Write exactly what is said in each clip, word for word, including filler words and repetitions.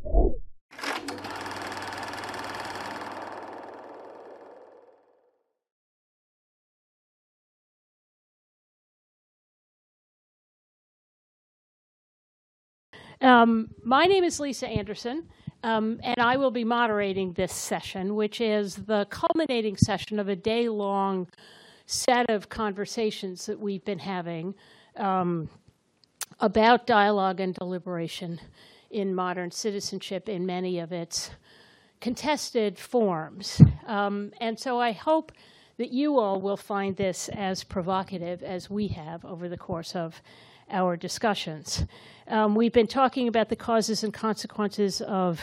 Um, my name is Lisa Anderson, um, and I will be moderating this session, which is the culminating session of a day-long set of conversations that we've been having um, about dialogue and deliberation in modern citizenship in many of its contested forms. Um, and so I hope that you all will find this as provocative as we have over the course of our discussions. Um, we've been talking about the causes and consequences of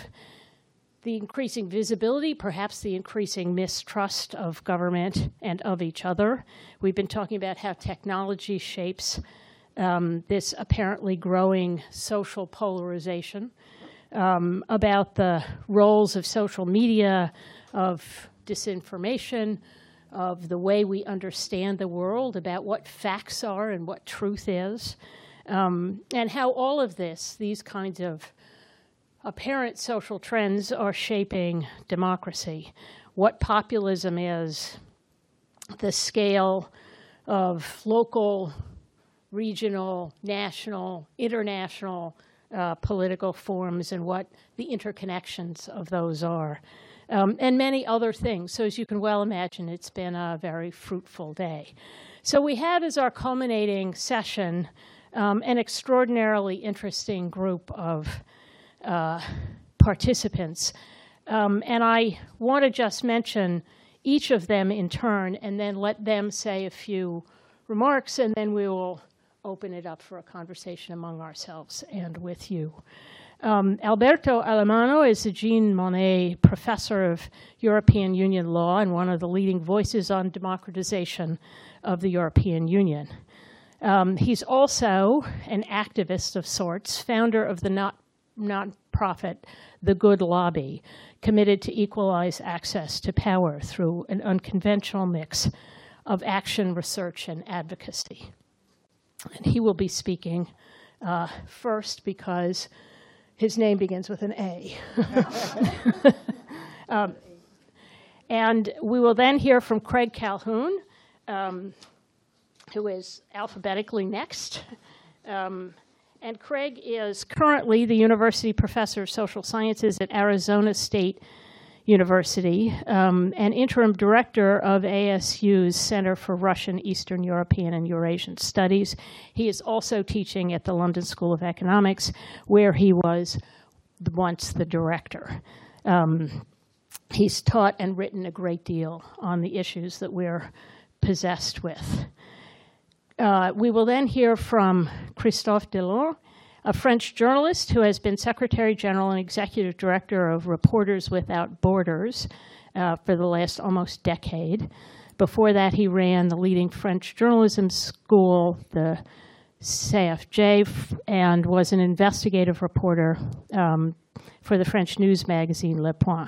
the increasing visibility, perhaps the increasing mistrust of government and of each other. We've been talking about how technology shapes um, this apparently growing social polarization, um, about the roles of social media, of disinformation, of the way we understand the world, about what facts are and what truth is, um, and how all of this, these kinds of apparent social trends are shaping democracy, what populism is, the scale of local, regional, national, international uh, political forms, and what the interconnections of those are. Um, and many other things. So as you can well imagine, it's been a very fruitful day. So we had as our culminating session um, an extraordinarily interesting group of uh, participants. Um, and I want to just mention each of them in turn and then let them say a few remarks, and then we will open it up for a conversation among ourselves and with you. Um, Alberto Alemanno is the Jean Monnet Professor of European Union Law and one of the leading voices on democratization of the European Union. Um, he's also an activist of sorts, founder of the not, non-profit The Good Lobby, committed to equalize access to power through an unconventional mix of action, research, and advocacy. And he will be speaking uh, first because his name begins with an A. um, and we will then hear from Craig Calhoun, um, who is alphabetically next. Um, and Craig is currently the University Professor of Social Sciences at Arizona State University, um, and interim director of A S U's Center for Russian, Eastern European, and Eurasian Studies. He is also teaching at the London School of Economics, where he was once the director. Um, he's taught and written a great deal on the issues that we're possessed with. Uh, we will then hear from Christophe Delors, a French journalist who has been Secretary General and Executive Director of Reporters Without Borders uh, for the last almost decade. Before that, he ran the leading French journalism school, the C F J, and was an investigative reporter um, for the French news magazine Le Point.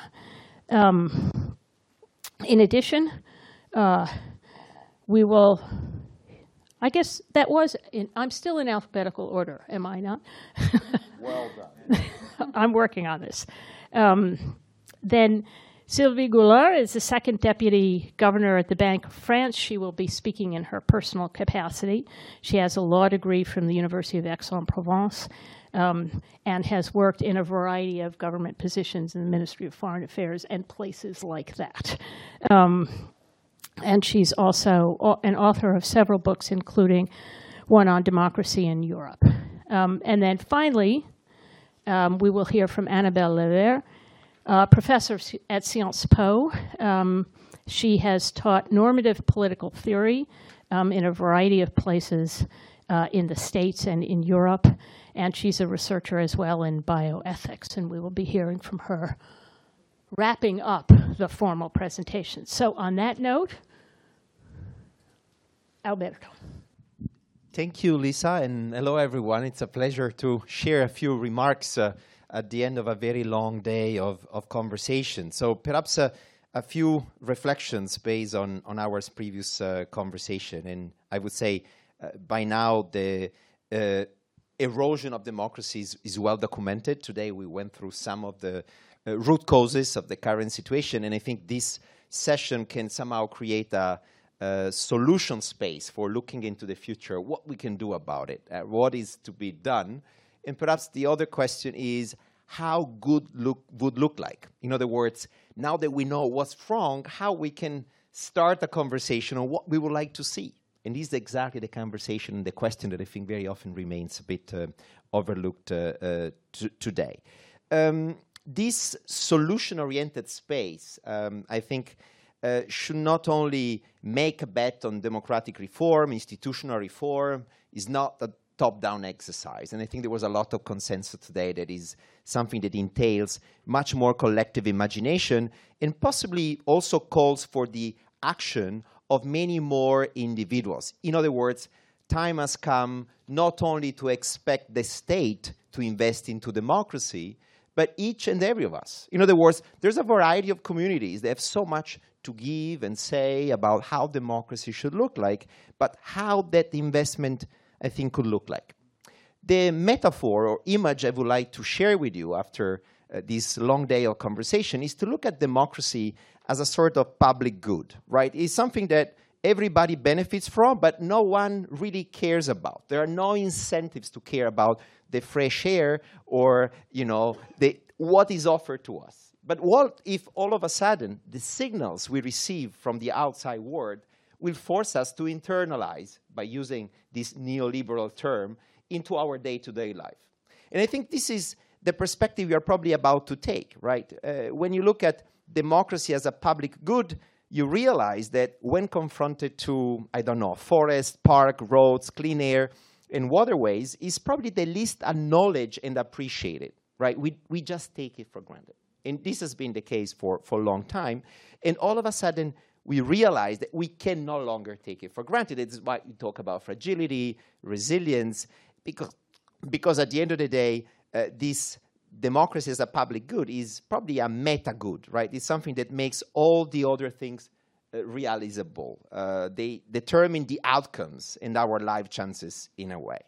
Um, in addition, uh, we will I guess that was, in, I'm still in alphabetical order, am I not? Well done. I'm working on this. Um, then Sylvie Goulard is the second deputy governor at the Bank of France. She will be speaking in her personal capacity. She has a law degree from the University of Aix-en-Provence um, and has worked in a variety of government positions in the Ministry of Foreign Affairs and places like that. Um, And she's also an author of several books, including one on democracy in Europe. Um, and then finally, um, we will hear from Annabelle Levert, uh, professor at Sciences Po. Um, she has taught normative political theory um, in a variety of places uh, in the States and in Europe. And she's a researcher as well in bioethics. And we will be hearing from her, wrapping up the formal presentation. So on that note, Alberto. Thank you, Lisa, and hello, everyone. It's a pleasure to share a few remarks uh, at the end of a very long day of, of conversation. So perhaps uh, a few reflections based on, on our previous uh, conversation. And I would say uh, by now the uh, erosion of democracy is, is well documented. Today we went through some of the uh, root causes of the current situation, and I think this session can somehow create a, a solution space for looking into the future, what we can do about it, uh, what is to be done. And perhaps the other question is how good look would look like. In other words, now that we know what's wrong, how we can start a conversation on what we would like to see. And this is exactly the conversation and the question that I think very often remains a bit uh, overlooked uh, uh, today. Um, this solution-oriented space, um, I think, uh, should not only make a bet on democratic reform, institutional reform, is not a top-down exercise. And I think there was a lot of consensus today that is something that entails much more collective imagination and possibly also calls for the action of many more individuals. In other words, time has come not only to expect the state to invest into democracy, but each and every of us. In other words, there's a variety of communities that have so much to give and say about how democracy should look like, but how that investment, I think, could look like. The metaphor or image I would like to share with you after uh, this long day of conversation is to look at democracy as a sort of public good, right? It's something that everybody benefits from, but no one really cares about. There are no incentives to care about the fresh air or, you know, the, what is offered to us. But what if all of a sudden the signals we receive from the outside world will force us to internalize, by using this neoliberal term, into our day-to-day life? And I think this is the perspective we are probably about to take, right? Uh, when you look at democracy as a public good, you realize that when confronted to, I don't know, forest, park, roads, clean air, and waterways, is probably the least acknowledged and appreciated, right? We, we just take it for granted. And this has been the case for, for a long time. And all of a sudden, we realize that we can no longer take it for granted. This is why we talk about fragility, resilience, because, because at the end of the day, uh, this democracy as a public good is probably a meta good, right? It's something that makes all the other things uh, realizable. Uh, they determine the outcomes and our life chances in a way.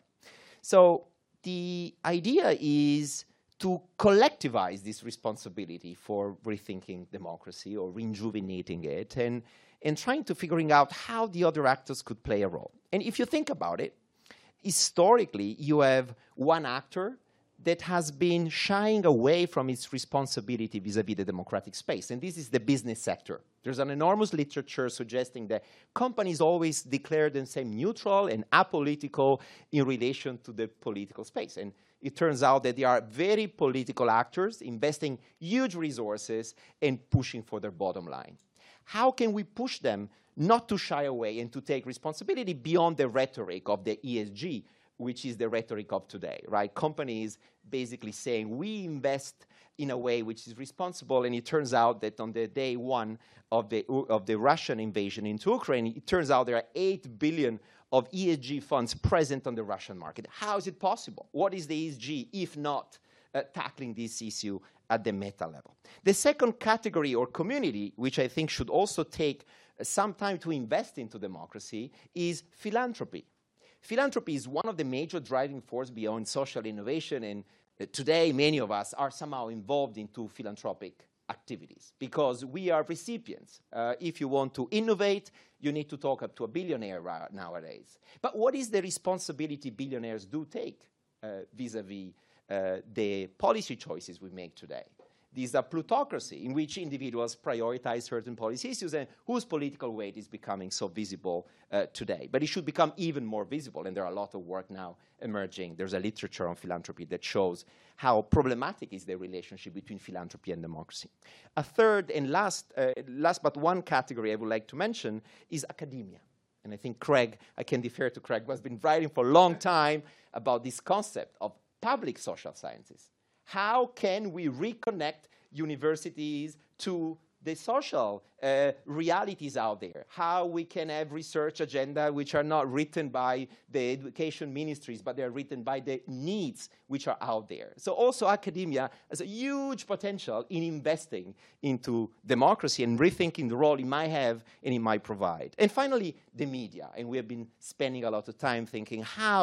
So the idea is to collectivize this responsibility for rethinking democracy or rejuvenating it and, and trying to figuring out how the other actors could play a role. And if you think about it, historically, you have one actor that has been shying away from its responsibility vis-a-vis the democratic space, and this is the business sector. There's an enormous literature suggesting that companies always declare themselves neutral and apolitical in relation to the political space. And it turns out that they are very political actors, investing huge resources and pushing for their bottom line. How can we push them not to shy away and to take responsibility beyond the rhetoric of the E S G, which is the rhetoric of today, right? Companies basically saying we invest in a way which is responsible, and it turns out that on the day one of the, of the Russian invasion into Ukraine, it turns out there are eight billion of E S G funds present on the Russian market. How is it possible? What is the E S G if not uh, tackling this issue at the meta level? The second category or community, which I think should also take uh, some time to invest into democracy, is philanthropy. Philanthropy is one of the major driving forces beyond social innovation, and uh, today many of us are somehow involved into philanthropic activities because we are recipients. Uh, if you want to innovate, you need to talk up to a billionaire nowadays. But what is the responsibility billionaires do take uh, vis-a-vis uh, the policy choices we make today? These are plutocracy in which individuals prioritize certain policy issues and whose political weight is becoming so visible uh, today. But it should become even more visible, and there are a lot of work now emerging. There's a literature on philanthropy that shows how problematic is the relationship between philanthropy and democracy. A third and last, uh, last but one category I would like to mention is academia. And I think Craig, I can defer to Craig, who has been writing for a long time about this concept of public social sciences. How can we reconnect universities to the social uh, realities out there? How we can have research agenda which are not written by the education ministries, but they're written by the needs which are out there. So also academia has a huge potential in investing into democracy and rethinking the role it might have and it might provide. And finally, the media. And we have been spending a lot of time thinking how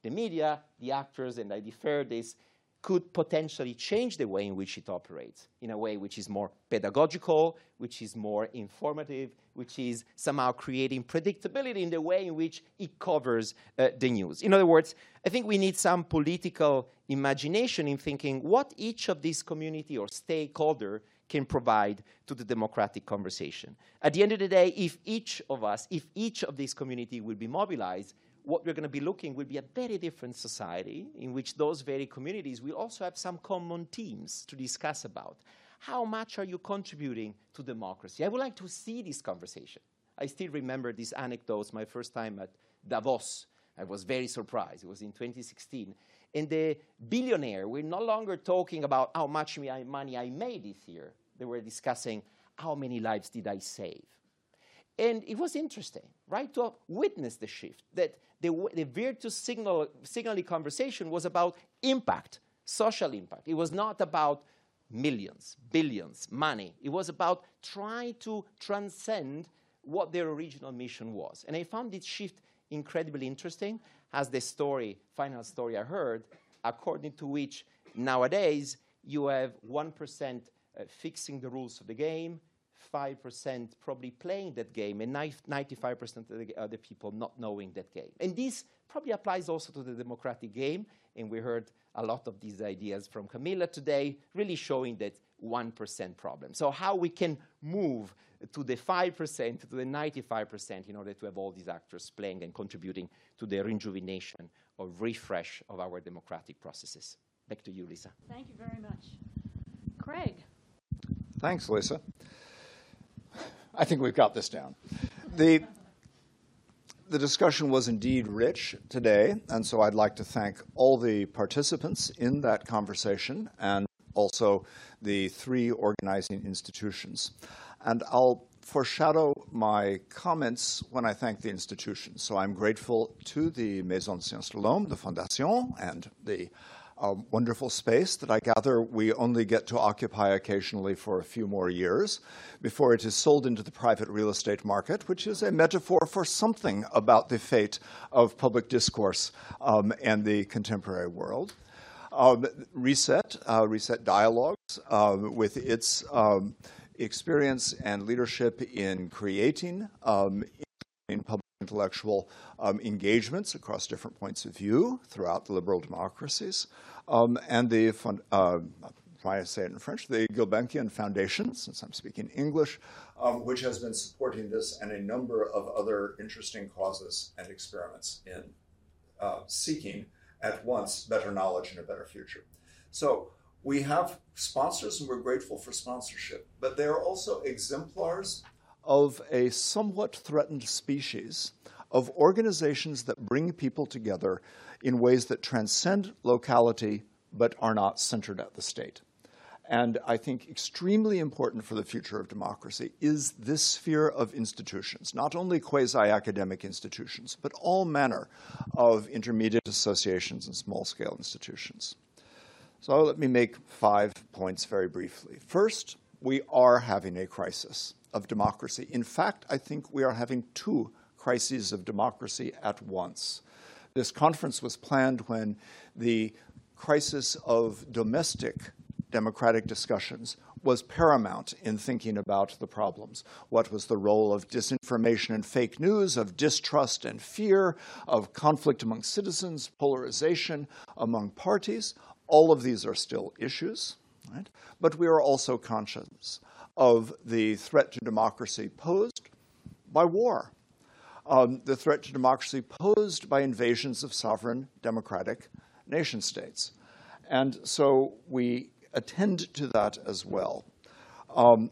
the media, the actors, and I defer this, could potentially change the way in which it operates, in a way which is more pedagogical, which is more informative, which is somehow creating predictability in the way in which it covers uh, the news. In other words, I think we need some political imagination in thinking what each of these community or stakeholder can provide to the democratic conversation. At the end of the day, if each of us, if each of these community will be mobilized, what we're going to be looking will be a very different society in which those very communities will also have some common themes to discuss about. How much are you contributing to democracy? I would like to see this conversation. I still remember these anecdotes, my first time at Davos. I was very surprised. It was in twenty sixteen. And the billionaire, we're no longer talking about how much money I made this year. They were discussing how many lives did I save. And it was interesting, right, to witness the shift, that the, the virtuous signal, signaling conversation was about impact, social impact. It was not about millions, billions, money. It was about trying to transcend what their original mission was. And I found this shift incredibly interesting, as the story, final story I heard, according to which nowadays you have one percent uh, fixing the rules of the game, five percent probably playing that game, and ninety-five percent of the other people not knowing that game. And this probably applies also to the democratic game, and we heard a lot of these ideas from Camilla today, really showing that one percent problem. So how we can move to the five percent, to the ninety-five percent, in order to have all these actors playing and contributing to the rejuvenation or refresh of our democratic processes. Back to you, Lisa. Thank you very much. Craig. Thanks, Lisa. I think we've got this down. The, the discussion was indeed rich today, and so I'd like to thank all the participants in that conversation and also the three organizing institutions. And I'll foreshadow my comments when I thank the institutions. So I'm grateful to the Maison de Sciences de l'Homme, the Fondation, and the a wonderful space that I gather we only get to occupy occasionally for a few more years before it is sold into the private real estate market, which is a metaphor for something about the fate of public discourse um, and the contemporary world. Um, Reset, uh, Reset Dialogues, uh, with its um, experience and leadership in creating um, in public intellectual um, engagements across different points of view throughout the liberal democracies, um, and the, uh, try to say it in French, the Gulbenkian Foundation, since I'm speaking English, um, which has been supporting this and a number of other interesting causes and experiments in uh, seeking at once better knowledge and a better future. So we have sponsors, and we're grateful for sponsorship, but they are also exemplars of a somewhat threatened species of organizations that bring people together in ways that transcend locality but are not centered at the state. And I think extremely important for the future of democracy is this sphere of institutions, not only quasi-academic institutions, but all manner of intermediate associations and small-scale institutions. So let me make five points very briefly. First, we are having a crisis of democracy. In fact, I think we are having two crises of democracy at once. This conference was planned when the crisis of domestic democratic discussions was paramount in thinking about the problems. What was the role of disinformation and fake news, of distrust and fear, of conflict among citizens, polarization among parties? All of these are still issues, right? But we are also conscious of the threat to democracy posed by war, um, the threat to democracy posed by invasions of sovereign democratic nation states. And so we attend to that as well. Um,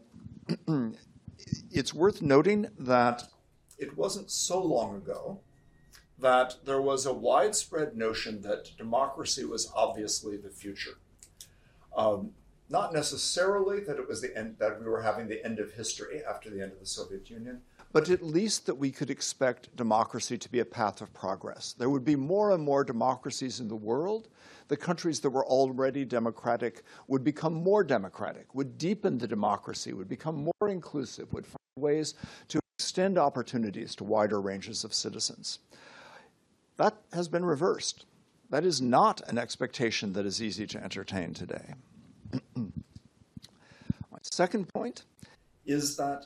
it's worth noting that it wasn't so long ago that there was a widespread notion that democracy was obviously the future. Um, not necessarily that it was the end, that we were having the end of history after the end of the Soviet Union, but at least that we could expect democracy to be a path of progress. There would be more and more democracies in the world. The countries that were already democratic would become more democratic, would deepen the democracy, would become more inclusive, would find ways to extend opportunities to wider ranges of citizens. That has been reversed. That is not an expectation that is easy to entertain today. My second point is that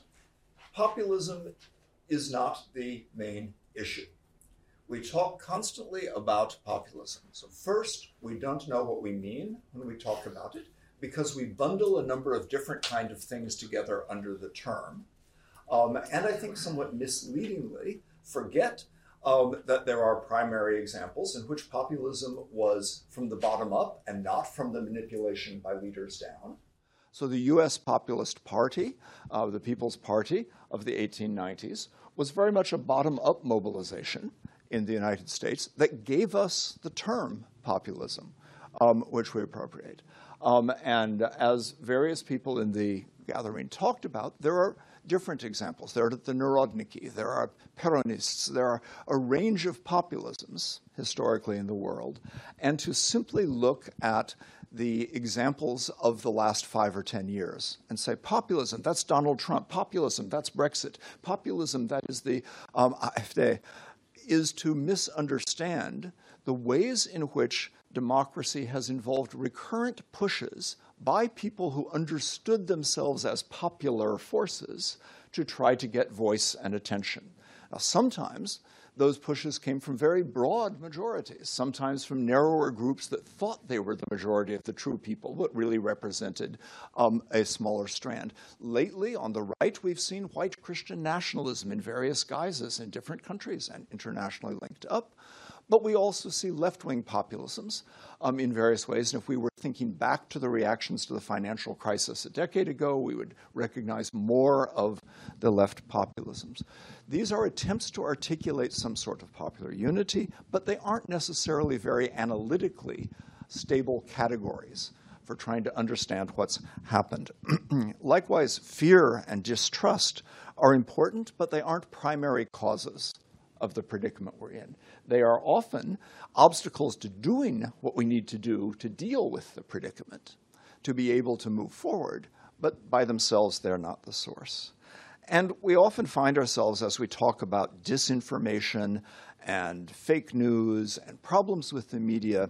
populism is not the main issue. We talk constantly about populism. So first, we don't know what we mean when we talk about it, because we bundle a number of different kind of things together under the term. Um, and I think somewhat misleadingly forget um, that there are primary examples in which populism was from the bottom up and not from the manipulation by leaders down. So the U S Populist Party, uh, the People's Party of the eighteen nineties, was very much a bottom-up mobilization in the United States that gave us the term populism, um, which we appropriate. Um, and as various people in the gathering talked about, there are different examples. There are the Narodniki, there are Peronists, there are a range of populisms historically in the world. And to simply look at the examples of the last five or ten years and say, populism, that's Donald Trump. Populism, that's Brexit. Populism, that is the um, AfD, is to misunderstand the ways in which democracy has involved recurrent pushes by people who understood themselves as popular forces to try to get voice and attention. Now, sometimes those pushes came from very broad majorities, sometimes from narrower groups that thought they were the majority of the true people, but really represented um, a smaller strand. Lately, on the right, we've seen white Christian nationalism in various guises in different countries and internationally linked up. But we also see left-wing populisms um, in various ways. And if we were thinking back to the reactions to the financial crisis a decade ago, we would recognize more of the left populisms. These are attempts to articulate some sort of popular unity, but they aren't necessarily very analytically stable categories for trying to understand what's happened. Likewise, fear and distrust are important, but they aren't primary causes of the predicament we're in. They are often obstacles to doing what we need to do to deal with the predicament, to be able to move forward, but by themselves, they're not the source. And we often find ourselves, as we talk about disinformation and fake news and problems with the media,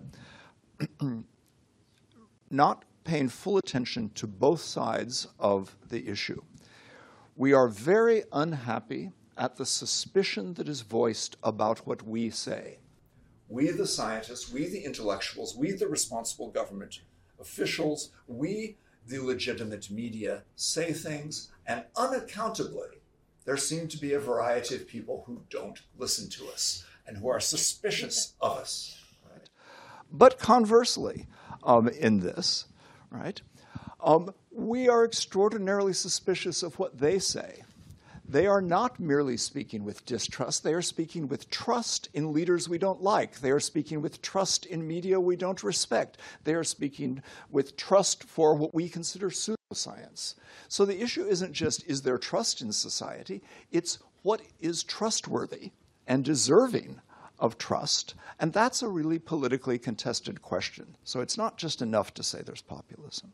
not paying full attention to both sides of the issue. We are very unhappy at the suspicion that is voiced about what we say. We, the scientists, we, the intellectuals, we, the responsible government officials, we, the legitimate media, say things, and unaccountably, there seem to be a variety of people who don't listen to us and who are suspicious of us. Right? But conversely, um, in this, right, um, we are extraordinarily suspicious of what they say. They are not merely speaking with distrust. They are speaking with trust in leaders we don't like. They are speaking with trust in media we don't respect. They are speaking with trust for what we consider pseudoscience. So the issue isn't just, is there trust in society? It's what is trustworthy and deserving of trust. And that's a really politically contested question. So it's not just enough to say there's populism.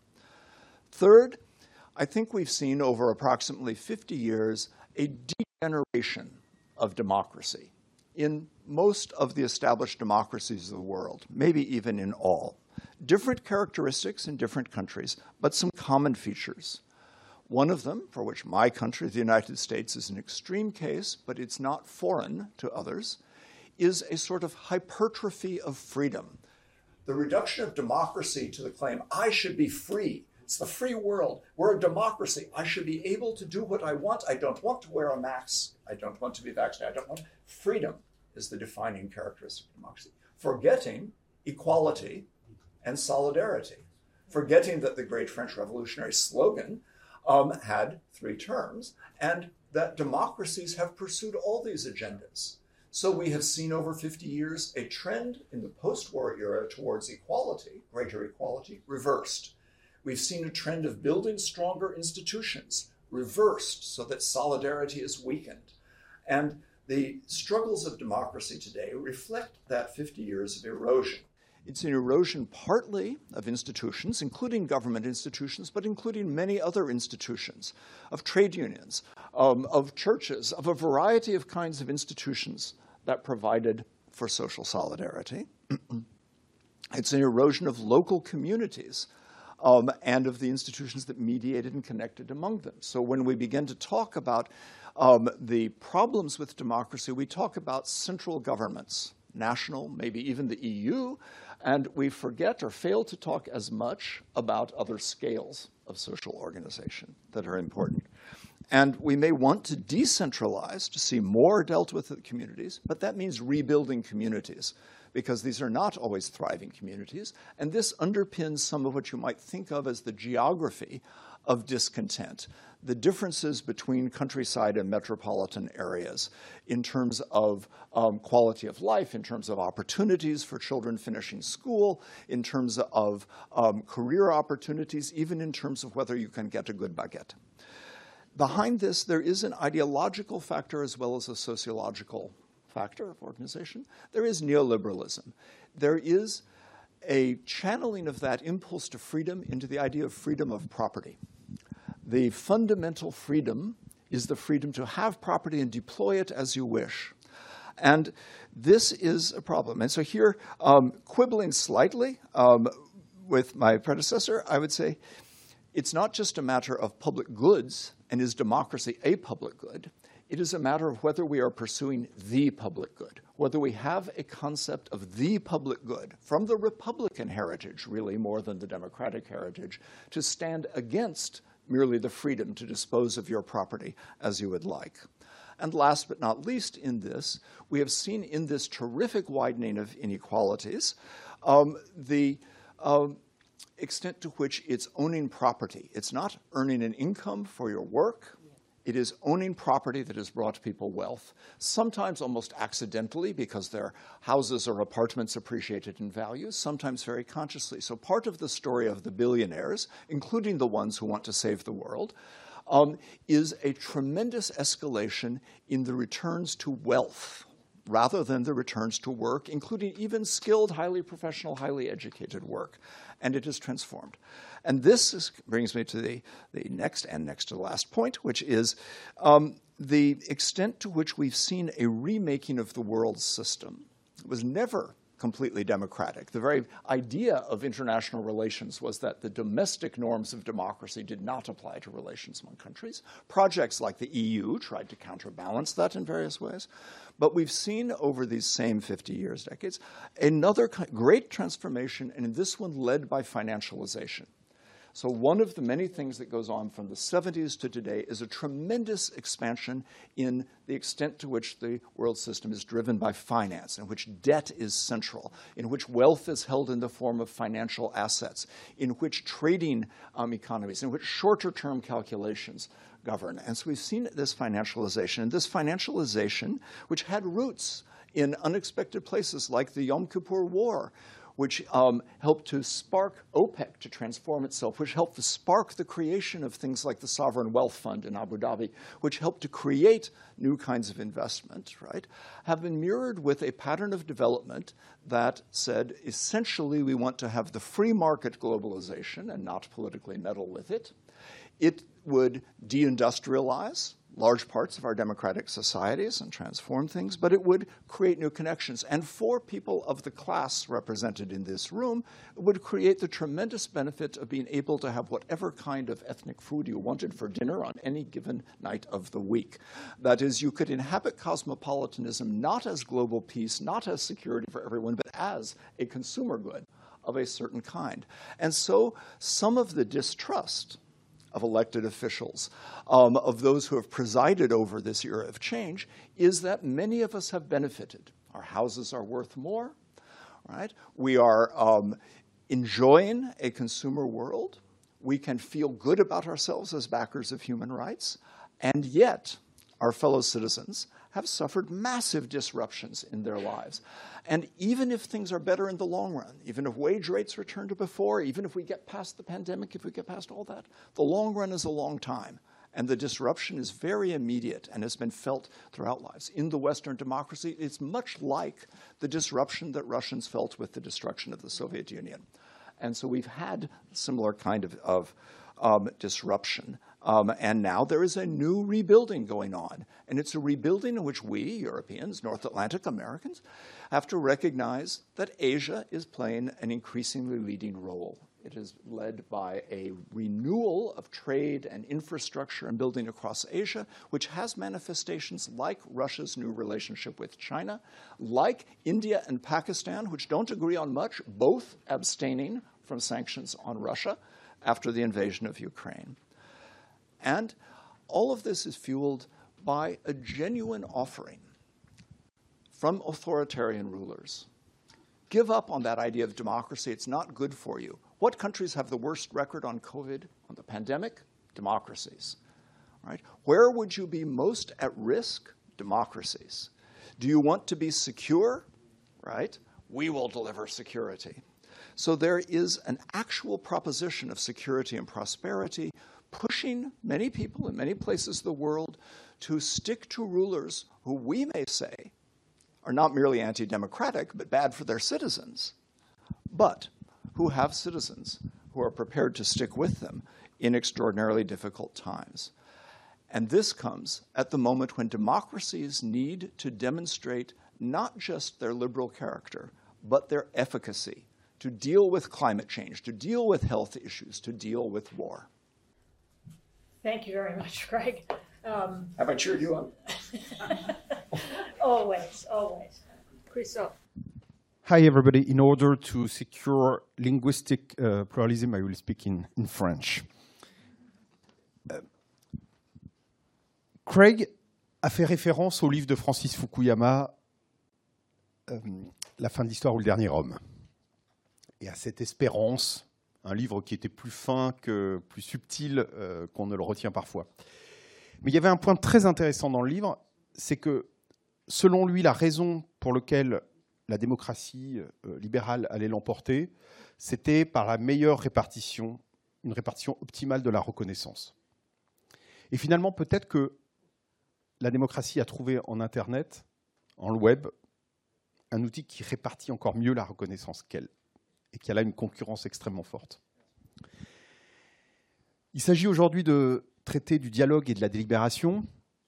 Third, I think we've seen over approximately fifty years a degeneration of democracy in most of the established democracies of the world, maybe even in all. Different characteristics in different countries, but some common features. One of them, for which my country, the United States, is an extreme case, but it's not foreign to others, is a sort of hypertrophy of freedom. The reduction of democracy to the claim, I should be free. It's the free world. We're a democracy. I should be able to do what I want. I don't want to wear a mask. I don't want to be vaccinated. I don't want. Freedom is the defining characteristic of democracy. Forgetting equality and solidarity. Forgetting that the great French Revolutionary slogan um, had three terms, and that democracies have pursued all these agendas. So we have seen over fifty years a trend in the post-war era towards equality, greater equality, reversed. We've seen a trend of building stronger institutions, reversed so that solidarity is weakened. And the struggles of democracy today reflect that fifty years of erosion. It's an erosion partly of institutions, including government institutions, but including many other institutions, of trade unions, um, of churches, of a variety of kinds of institutions that provided for social solidarity. It's an erosion of local communities um, and of the institutions that mediated and connected among them. So when we begin to talk about um, the problems with democracy, we talk about central governments, national, maybe even the E U, and we forget or fail to talk as much about other scales of social organization that are important. And we may want to decentralize to see more dealt with at communities, but that means rebuilding communities, because these are not always thriving communities. And this underpins some of what you might think of as the geography of discontent, the differences between countryside and metropolitan areas in terms of um, quality of life, in terms of opportunities for children finishing school, in terms of um, career opportunities, even in terms of whether you can get a good baguette. Behind this, there is an ideological factor as well as a sociological factor of organization. There is neoliberalism. There is a channeling of that impulse to freedom into the idea of freedom of property. The fundamental freedom is the freedom to have property and deploy it as you wish. And this is a problem. And so here, um, quibbling slightly um, with my predecessor, I would say it's not just a matter of public goods and is democracy a public good. It is a matter of whether we are pursuing the public good, whether we have a concept of the public good from the Republican heritage, really more than the Democratic heritage, to stand against merely the freedom to dispose of your property as you would like. And last but not least in this, we have seen in this terrific widening of inequalities um, the um, extent to which it's owning property. It's not earning an income for your work. It is owning property that has brought people wealth, sometimes almost accidentally because their houses or apartments appreciated in value, sometimes very consciously. So part of the story of the billionaires, including the ones who want to save the world, um, is a tremendous escalation in the returns to wealth rather than the returns to work, including even skilled, highly professional, highly educated work. And it is transformed. And this is, brings me to the, the next and next to the last point, which is um, the extent to which we've seen a remaking of the world system. It was never completely democratic. The very idea of international relations was that the domestic norms of democracy did not apply to relations among countries. Projects like the E U tried to counterbalance that in various ways. But we've seen over these same fifty years, decades, another great transformation, and in this one led by financialization. So one of the many things that goes on from the seventies to today is a tremendous expansion in the extent to which the world system is driven by finance, in which debt is central, in which wealth is held in the form of financial assets, in which trading um, economies, in which shorter-term calculations govern. And so we've seen this financialization. And this financialization, which had roots in unexpected places like the Yom Kippur War, which um, helped to spark OPEC to transform itself, which helped to spark the creation of things like the Sovereign Wealth Fund in Abu Dhabi, which helped to create new kinds of investment, right, have been mirrored with a pattern of development that said, essentially, we want to have the free market globalization and not politically meddle with it. It would deindustrialize large parts of our democratic societies and transform things, but it would create new connections. And for people of the class represented in this room, it would create the tremendous benefit of being able to have whatever kind of ethnic food you wanted for dinner on any given night of the week. That is, you could inhabit cosmopolitanism not as global peace, not as security for everyone, but as a consumer good of a certain kind. And so some of the distrust of elected officials, um, of those who have presided over this era of change, is that many of us have benefited. Our houses are worth more, right? We are um, enjoying a consumer world. We can feel good about ourselves as backers of human rights, and yet our fellow citizens have suffered massive disruptions in their lives. And even if things are better in the long run, even if wage rates return to before, even if we get past the pandemic, if we get past all that, the long run is a long time. And the disruption is very immediate and has been felt throughout lives. In the Western democracy, it's much like the disruption that Russians felt with the destruction of the Soviet Union. And so we've had a similar kind of, of um, disruption Um, and now there is a new rebuilding going on. And it's a rebuilding in which we, Europeans, North Atlantic Americans, have to recognize that Asia is playing an increasingly leading role. It is led by a renewal of trade and infrastructure and building across Asia, which has manifestations like Russia's new relationship with China, like India and Pakistan, which don't agree on much, both abstaining from sanctions on Russia after the invasion of Ukraine. And all of this is fueled by a genuine offering from authoritarian rulers. Give up on that idea of democracy. It's not good for you. What countries have the worst record on COVID, on the pandemic? Democracies. Right? Where would you be most at risk? Democracies. Do you want to be secure? Right? We will deliver security. So there is an actual proposition of security and prosperity pushing many people in many places of the world to stick to rulers who we may say are not merely anti-democratic, but bad for their citizens, but who have citizens who are prepared to stick with them in extraordinarily difficult times. And this comes at the moment when democracies need to demonstrate not just their liberal character, but their efficacy to deal with climate change, to deal with health issues, to deal with war. Thank you very much, Greg. Um, Have I cheered you up? always, always. Christophe. Hi, everybody. In order to secure linguistic uh, pluralism, I will speak in, in French. Uh, Craig a fait référence au livre de Francis Fukuyama, euh, La fin de l'histoire ou le dernier homme, et à cette espérance, un livre qui était plus fin, que, plus subtil euh, qu'on ne le retient parfois. Mais il y avait un point très intéressant dans le livre, c'est que, selon lui, la raison pour laquelle la démocratie euh, libérale allait l'emporter, c'était par la meilleure répartition, une répartition optimale de la reconnaissance. Et finalement, peut-être que la démocratie a trouvé en Internet, en le web, un outil qui répartit encore mieux la reconnaissance qu'elle, et qui a là une concurrence extrêmement forte. Il s'agit aujourd'hui de traiter du dialogue et de la délibération.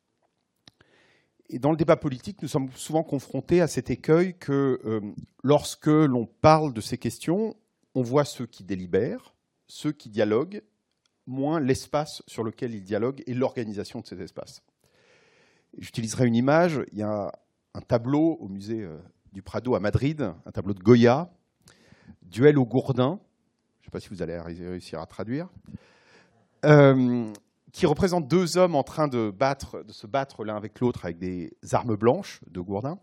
Et dans le débat politique, nous sommes souvent confrontés à cet écueil que euh, lorsque l'on parle de ces questions, on voit ceux qui délibèrent, ceux qui dialoguent, moins l'espace sur lequel ils dialoguent et l'organisation de ces espaces. J'utiliserai une image. Il y a un tableau au musée euh, du Prado à Madrid, un tableau de Goya, Duel au gourdin, je ne sais pas si vous allez réussir à traduire, euh, qui représente deux hommes en train de, battre, de se battre l'un avec l'autre avec des armes blanches de gourdin,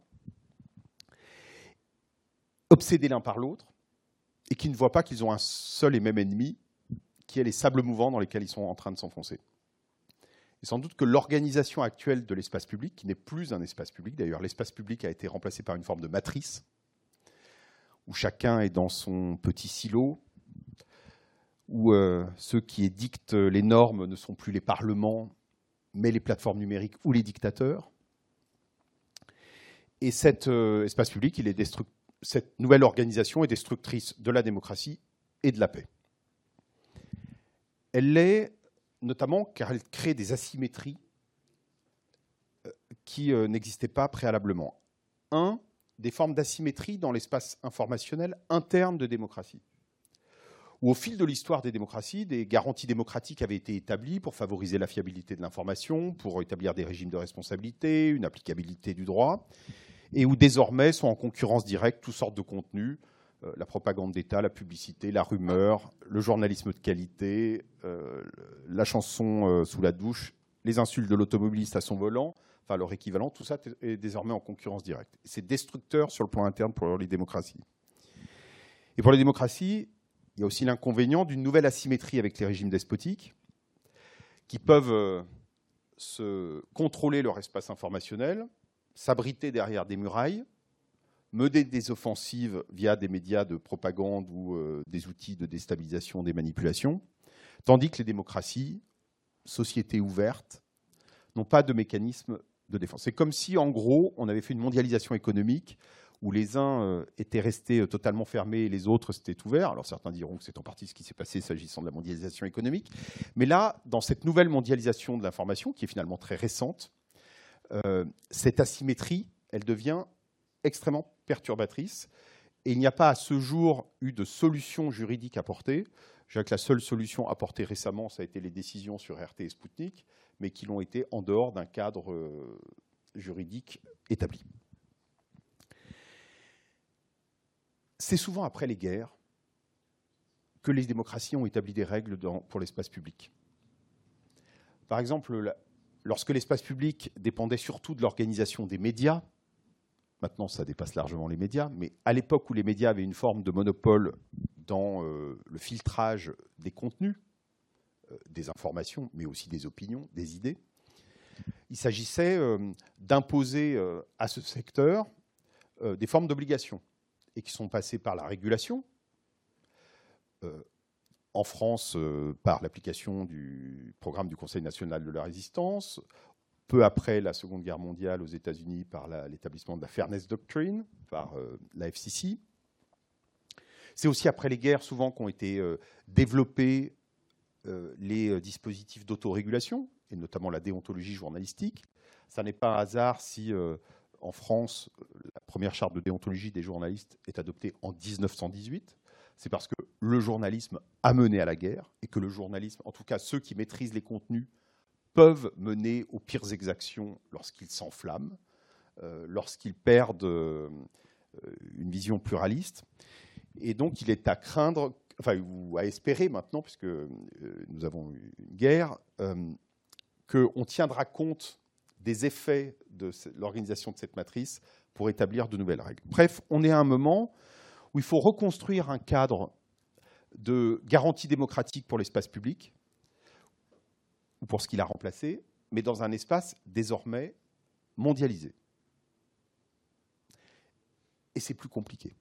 obsédés l'un par l'autre, et qui ne voient pas qu'ils ont un seul et même ennemi, qui est les sables mouvants dans lesquels ils sont en train de s'enfoncer. Et sans doute que l'organisation actuelle de l'espace public, qui n'est plus un espace public, d'ailleurs l'espace public a été remplacé par une forme de matrice, où chacun est dans son petit silo, où euh, ceux qui édictent les normes ne sont plus les parlements, mais les plateformes numériques ou les dictateurs. Et cet euh, espace public, il est destruct... cette nouvelle organisation est destructrice de la démocratie et de la paix. Elle l'est notamment car elle crée des asymétries qui euh, n'existaient pas préalablement. Un, des formes d'asymétrie dans l'espace informationnel interne de démocratie, où au fil de l'histoire des démocraties, des garanties démocratiques avaient été établies pour favoriser la fiabilité de l'information, pour établir des régimes de responsabilité, une applicabilité du droit, et où désormais sont en concurrence directe toutes sortes de contenus, euh, la propagande d'État, la publicité, la rumeur, le journalisme de qualité, euh, la chanson euh, sous la douche, les insultes de l'automobiliste à son volant, enfin leur équivalent, tout ça est désormais en concurrence directe. C'est destructeur sur le plan interne pour les démocraties. Et pour les démocraties, il y a aussi l'inconvénient d'une nouvelle asymétrie avec les régimes despotiques qui peuvent euh, se contrôler leur espace informationnel, s'abriter derrière des murailles, mener des offensives via des médias de propagande ou euh, des outils de déstabilisation, des manipulations, tandis que les démocraties, sociétés ouvertes, n'ont pas de mécanisme de défense. C'est comme si, en gros, on avait fait une mondialisation économique où les uns euh, étaient restés totalement fermés et les autres s'étaient ouverts. Alors certains diront que c'est en partie ce qui s'est passé s'agissant de la mondialisation économique. Mais là, dans cette nouvelle mondialisation de l'information, qui est finalement très récente, euh, cette asymétrie, elle devient extrêmement perturbatrice. Et il n'y a pas à ce jour eu de solution juridique apportée. Je dirais que la seule solution apportée récemment, ça a été les décisions sur R T et Sputnik, mais qui l'ont été en dehors d'un cadre euh, juridique établi. C'est souvent après les guerres que les démocraties ont établi des règles dans, pour l'espace public. Par exemple, la, lorsque l'espace public dépendait surtout de l'organisation des médias, maintenant ça dépasse largement les médias, mais à l'époque où les médias avaient une forme de monopole dans euh, le filtrage des contenus, euh, des informations, mais aussi des opinions, des idées, il s'agissait euh, d'imposer euh, à ce secteur euh, des formes d'obligations, et qui sont passés par la régulation, euh, en France euh, par l'application du programme du Conseil national de la résistance, peu après la Seconde Guerre mondiale aux États-Unis par la, l'établissement de la Fairness Doctrine, par euh, la F C C. C'est aussi après les guerres souvent qu'ont été euh, développés euh, les euh, dispositifs d'autorégulation, et notamment la déontologie journalistique. Ça n'est pas un hasard si... Euh, En France, la première charte de déontologie des journalistes est adoptée en mille neuf cent dix-huit. C'est parce que le journalisme a mené à la guerre et que le journalisme, en tout cas ceux qui maîtrisent les contenus, peuvent mener aux pires exactions lorsqu'ils s'enflamment, euh, lorsqu'ils perdent euh, une vision pluraliste. Et donc il est à craindre, enfin ou à espérer maintenant, puisque euh, nous avons une guerre, euh, qu'on tiendra compte des effets de l'organisation de cette matrice pour établir de nouvelles règles. Bref, on est à un moment où il faut reconstruire un cadre de garantie démocratique pour l'espace public, ou pour ce qu'il a remplacé, mais dans un espace désormais mondialisé. Et c'est plus compliqué.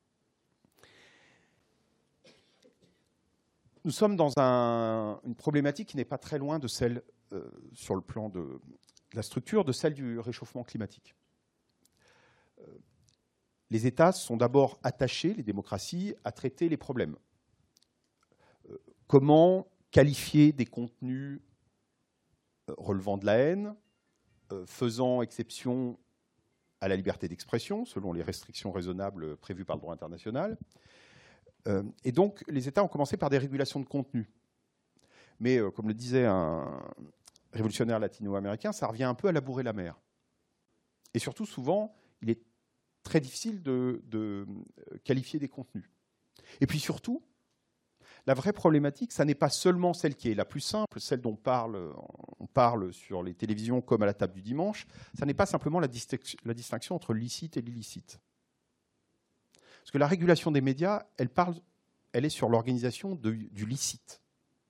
Nous sommes dans un, une problématique qui n'est pas très loin de celle, euh, sur le plan de la structure, de celle du réchauffement climatique. Euh, les États sont d'abord attachés, les démocraties, à traiter les problèmes. Euh, comment qualifier des contenus euh, relevant de la haine, euh, faisant exception à la liberté d'expression, selon les restrictions raisonnables prévues par le droit international. Euh, et donc, les États ont commencé par des régulations de contenu. Mais, euh, comme le disait un révolutionnaire latino-américain, ça revient un peu à labourer la mer. Et surtout, souvent, il est très difficile de, de qualifier des contenus. Et puis surtout, la vraie problématique, ça n'est pas seulement celle qui est la plus simple, celle dont parle, on parle sur les télévisions comme à la table du dimanche, ça n'est pas simplement la distinction, la distinction entre licite et l'illicite. Parce que la régulation des médias, elle, parle, elle est sur l'organisation du licite.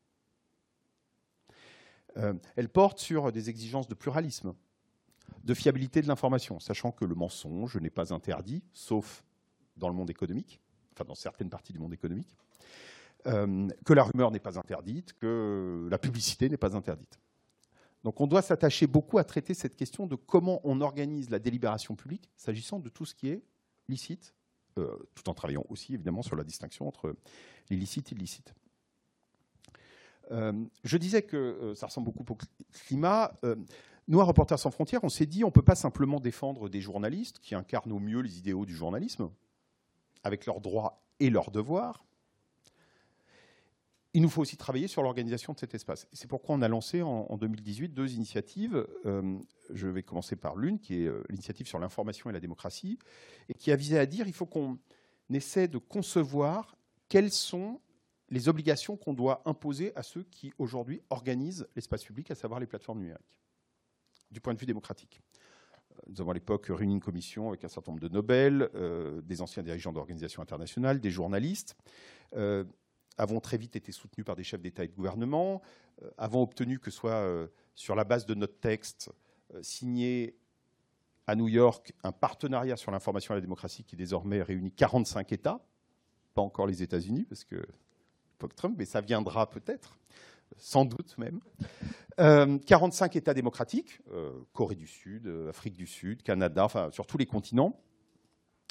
Euh, elle porte sur des exigences de pluralisme, de fiabilité de l'information, sachant que le mensonge n'est pas interdit, sauf dans le monde économique, enfin dans certaines parties du monde économique, euh, que la rumeur n'est pas interdite, que la publicité n'est pas interdite. Donc on doit s'attacher beaucoup à traiter cette question de comment on organise la délibération publique, s'agissant de tout ce qui est licite, euh, tout en travaillant aussi évidemment sur la distinction entre l'illicite et l'illicite. Euh, je disais que euh, ça ressemble beaucoup au climat. Euh, nous, à Reporters sans frontières, on s'est dit on ne peut pas simplement défendre des journalistes qui incarnent au mieux les idéaux du journalisme, avec leurs droits et leurs devoirs. Il nous faut aussi travailler sur l'organisation de cet espace. C'est pourquoi on a lancé en, en deux mille dix-huit deux initiatives. Euh, je vais commencer par l'une, qui est euh, l'initiative sur l'information et la démocratie, et qui a visé à dire qu'il faut qu'on essaie de concevoir quelles sont les obligations qu'on doit imposer à ceux qui, aujourd'hui, organisent l'espace public, à savoir les plateformes numériques, du point de vue démocratique. Nous avons à l'époque réuni une commission avec un certain nombre de Nobel, euh, des anciens dirigeants d'organisations internationales, des journalistes, euh, avons très vite été soutenus par des chefs d'État et de gouvernement, euh, avons obtenu que soit, euh, sur la base de notre texte, euh, signé à New York un partenariat sur l'information et la démocratie qui désormais réunit quarante-cinq États, pas encore les États-Unis, parce que Trump, mais ça viendra peut-être, sans doute même. Euh, quarante-cinq États démocratiques, euh, Corée du Sud, Afrique du Sud, Canada, enfin sur tous les continents,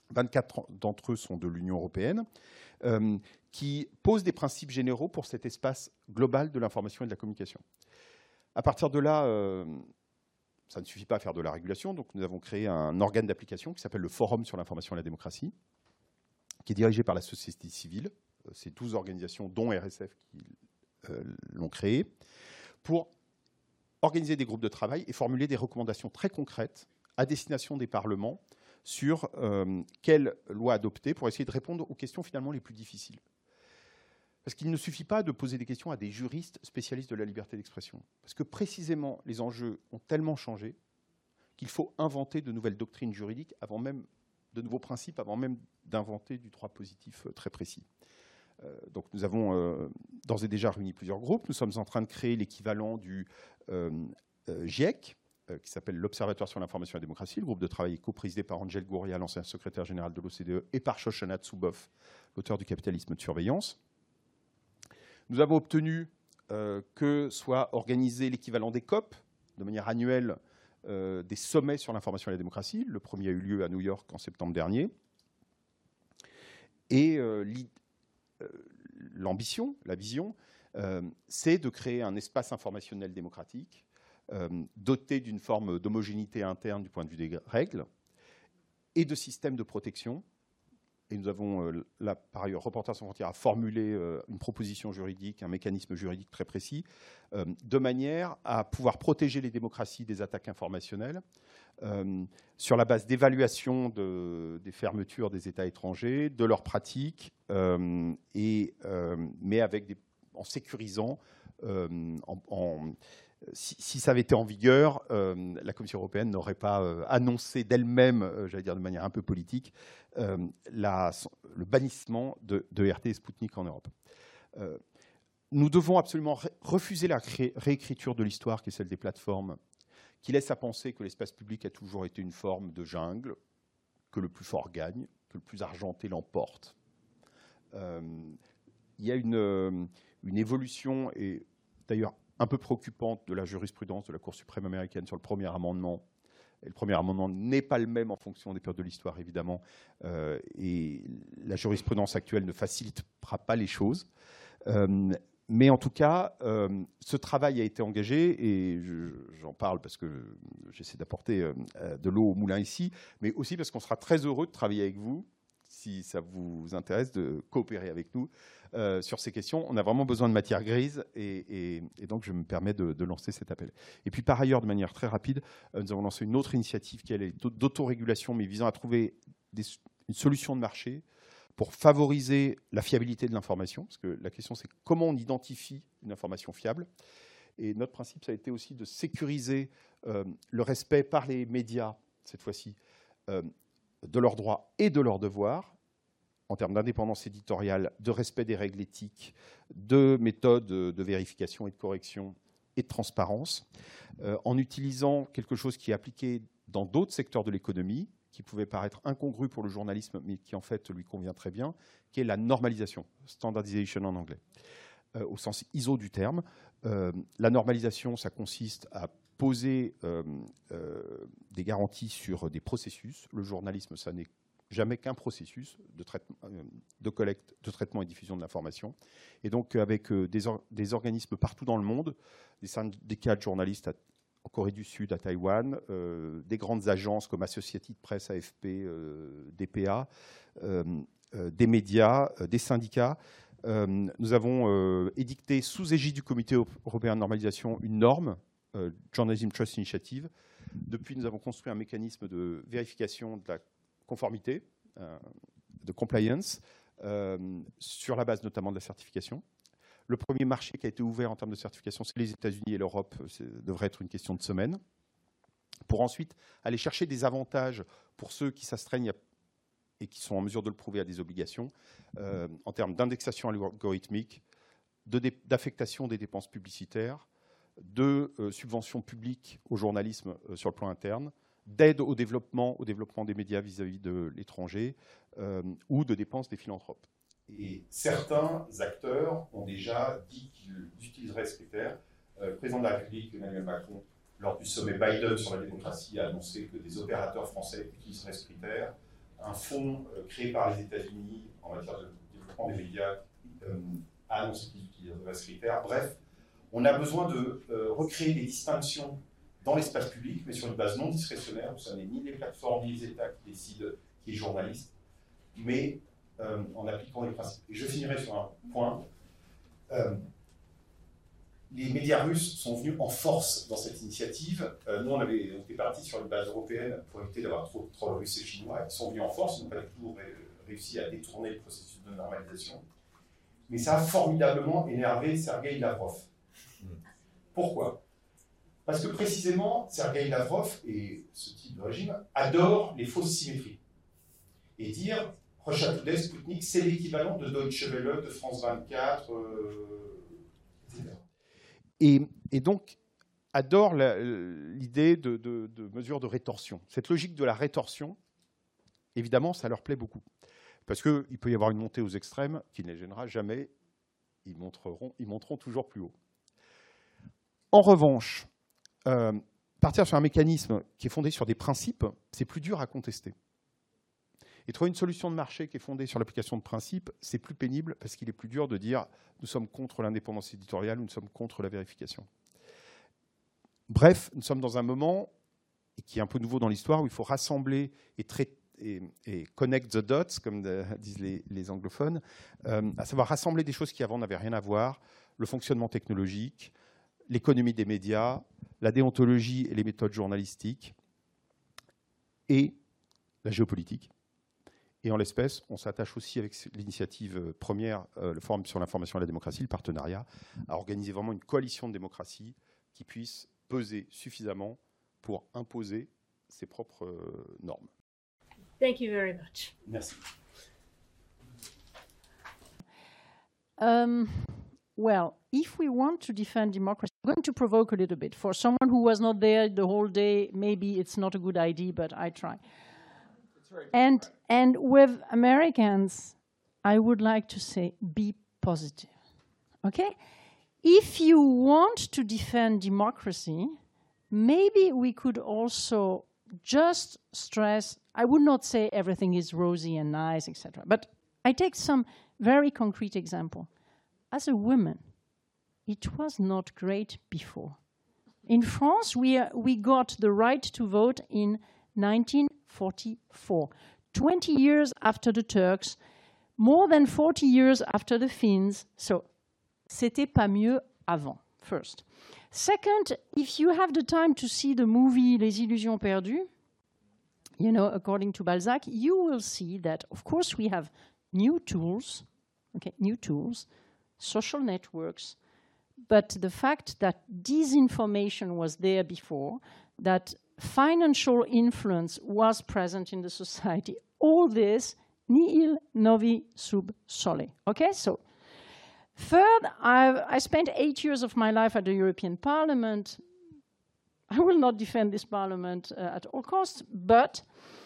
vingt-quatre d'entre eux sont de l'Union européenne, euh, qui posent des principes généraux pour cet espace global de l'information et de la communication. À partir de là, euh, ça ne suffit pas à faire de la régulation, donc nous avons créé un organe d'application qui s'appelle le Forum sur l'information et la démocratie, qui est dirigé par la société civile. C'est douze organisations, dont R S F, qui euh, l'ont créé, pour organiser des groupes de travail et formuler des recommandations très concrètes à destination des parlements sur euh, quelle loi adopter pour essayer de répondre aux questions finalement les plus difficiles. Parce qu'il ne suffit pas de poser des questions à des juristes spécialistes de la liberté d'expression. Parce que précisément, les enjeux ont tellement changé qu'il faut inventer de nouvelles doctrines juridiques, avant même, de nouveaux principes, avant même d'inventer du droit positif très précis. Euh, donc nous avons euh, d'ores et déjà réuni plusieurs groupes. Nous sommes en train de créer l'équivalent du euh, euh, GIEC, euh, qui s'appelle l'Observatoire sur l'information et la démocratie. Le groupe de travail est coprésidé par Angel Gurria, l'ancien secrétaire général de l'O C D E, et par Shoshana Zuboff, l'auteur du Capitalisme de surveillance. Nous avons obtenu euh, que soit organisé l'équivalent des COP, de manière annuelle, euh, des sommets sur l'information et la démocratie. Le premier a eu lieu à New York en septembre dernier. Et euh, l'ambition, la vision, euh, c'est de créer un espace informationnel démocratique euh, doté d'une forme d'homogénéité interne du point de vue des règles et de systèmes de protection. Et nous avons, euh, là, par ailleurs, Reporters sans frontières a formulé euh, une proposition juridique, un mécanisme juridique très précis, euh, de manière à pouvoir protéger les démocraties des attaques informationnelles euh, sur la base d'évaluation de, des fermetures des États étrangers, de leurs pratiques, euh, et, euh, mais avec des, en sécurisant, euh, en, en Si, si ça avait été en vigueur, euh, la Commission européenne n'aurait pas euh, annoncé d'elle-même, euh, j'allais dire de manière un peu politique, euh, la, le bannissement de, de R T et Sputnik en Europe. Euh, nous devons absolument ré refuser la ré réécriture de l'histoire, qui est celle des plateformes, qui laisse à penser que l'espace public a toujours été une forme de jungle, que le plus fort gagne, que le plus argenté l'emporte. Euh, il y a une, une évolution, et d'ailleurs un peu préoccupante, de la jurisprudence de la Cour suprême américaine sur le premier amendement. Et le premier amendement n'est pas le même en fonction des périodes de l'histoire, évidemment, euh, et la jurisprudence actuelle ne facilitera pas les choses. Euh, mais en tout cas, euh, ce travail a été engagé, et j'en parle parce que j'essaie d'apporter euh, de l'eau au moulin ici, mais aussi parce qu'on sera très heureux de travailler avec vous, si ça vous intéresse, de coopérer avec nous euh, sur ces questions. On a vraiment besoin de matière grise, et, et, et donc je me permets de, de lancer cet appel. Et puis par ailleurs, de manière très rapide, euh, nous avons lancé une autre initiative qui est d'autorégulation, mais visant à trouver des, une solution de marché pour favoriser la fiabilité de l'information, parce que la question c'est comment on identifie une information fiable. Et notre principe, ça a été aussi de sécuriser euh, le respect par les médias, cette fois-ci, euh, de leurs droits et de leurs devoirs, en termes d'indépendance éditoriale, de respect des règles éthiques, de méthodes de vérification et de correction et de transparence, euh, en utilisant quelque chose qui est appliqué dans d'autres secteurs de l'économie, qui pouvait paraître incongru pour le journalisme, mais qui en fait lui convient très bien, qui est la normalisation, standardization en anglais, euh, au sens I S O du terme. Euh, la normalisation, ça consiste à poser euh, euh, des garanties sur des processus. Le journalisme, ça n'est jamais qu'un processus de, traitement, de collecte, de traitement et diffusion de l'information. Et donc, avec euh, des, or des organismes partout dans le monde, des syndicats de journalistes à, en Corée du Sud, à Taïwan, euh, des grandes agences comme Associated Press, A F P, euh, D P A, euh, euh, des médias, euh, des syndicats. Euh, nous avons euh, édicté, sous égide du Comité européen de normalisation, une norme, Euh, Journalism Trust Initiative. Depuis, nous avons construit un mécanisme de vérification de la conformité, euh, de compliance, euh, sur la base notamment de la certification. Le premier marché qui a été ouvert en termes de certification, c'est les États-Unis et l'Europe. Ça devrait être une question de semaine. Pour ensuite aller chercher des avantages pour ceux qui s'astreignent et qui sont en mesure de le prouver à des obligations, euh, en termes d'indexation algorithmique, d'affectation de des dépenses publicitaires, de euh, subventions publiques au journalisme euh, sur le plan interne, d'aide au développement, au développement des médias vis-à-vis de l'étranger, euh, ou de dépenses des philanthropes. Et certains acteurs ont déjà dit qu'ils utiliseraient ce critère. Euh, le président de la République, Emmanuel Macron, lors du sommet Biden sur la démocratie, a annoncé que des opérateurs français utiliseraient ce critère un fonds euh, créé par les États-Unis en matière de développement des médias euh, a annoncé qu'ils utiliseraient ce critère. Bref, on a besoin de euh, recréer des distinctions dans l'espace public, mais sur une base non discrétionnaire, où ce n'est ni les plateformes ni les États qui décident qui est journaliste, mais euh, en appliquant les principes. Et je finirai sur un point. Euh, les médias russes sont venus en force dans cette initiative. Euh, nous, on avait on était partis sur une base européenne pour éviter d'avoir trop, trop de Russes et Chinois. Ils sont venus en force, ils n'ont pas du tout ré réussi à détourner le processus de normalisation. Mais ça a formidablement énervé Sergueï Lavrov. Pourquoi? Parce que précisément, Sergueï Lavrov et ce type de régime adorent les fausses symétries. Et dire Russia Today, Sputnik, c'est l'équivalent de Deutsche Welle, de France vingt-quatre, euh, et cetera. Et, et donc, adore l'idée de, de, de mesures de rétorsion. Cette logique de la rétorsion, évidemment, ça leur plaît beaucoup. Parce qu'il peut y avoir une montée aux extrêmes qui ne les gênera jamais. Ils monteront, ils monteront toujours plus haut. En revanche, euh, partir sur un mécanisme qui est fondé sur des principes, c'est plus dur à contester. Et trouver une solution de marché qui est fondée sur l'application de principes, c'est plus pénible parce qu'il est plus dur de dire nous sommes contre l'indépendance éditoriale, nous sommes contre la vérification. Bref, nous sommes dans un moment qui est un peu nouveau dans l'histoire où il faut rassembler et traiter Et, et connect the dots, comme de, disent les, les anglophones, euh, à savoir rassembler des choses qui avant n'avaient rien à voir, le fonctionnement technologique, l'économie des médias, la déontologie et les méthodes journalistiques, et la géopolitique. Et en l'espèce, on s'attache aussi avec l'initiative première, euh, le Forum sur l'information et la démocratie, le partenariat, à organiser vraiment une coalition de démocratie qui puisse peser suffisamment pour imposer ses propres euh, normes. Thank you very much. Merci. Um, well, if we want to defend democracy, I'm going to provoke a little bit. For someone who was not there the whole day, maybe it's not a good idea, but I try. And, and with Americans, I would like to say, be positive, okay? If you want to defend democracy, maybe we could also just stress, I would not say everything is rosy and nice, et cetera. But I take some very concrete example. As a woman, it was not great before. In France, we, uh, we got the right to vote in nineteen forty-four, twenty years after the Turks, more than forty years after the Finns. So, c'était pas mieux avant, first. Second, if you have the time to see the movie Les Illusions Perdues, you know, according to Balzac, you will see that, of course, we have new tools, okay, new tools, social networks, but the fact that disinformation was there before, that financial influence was present in the society, all this, nihil novi sub sole, okay? So, third, I've, I spent eight years of my life at the European Parliament. I will not defend this Parliament uh, at all costs, but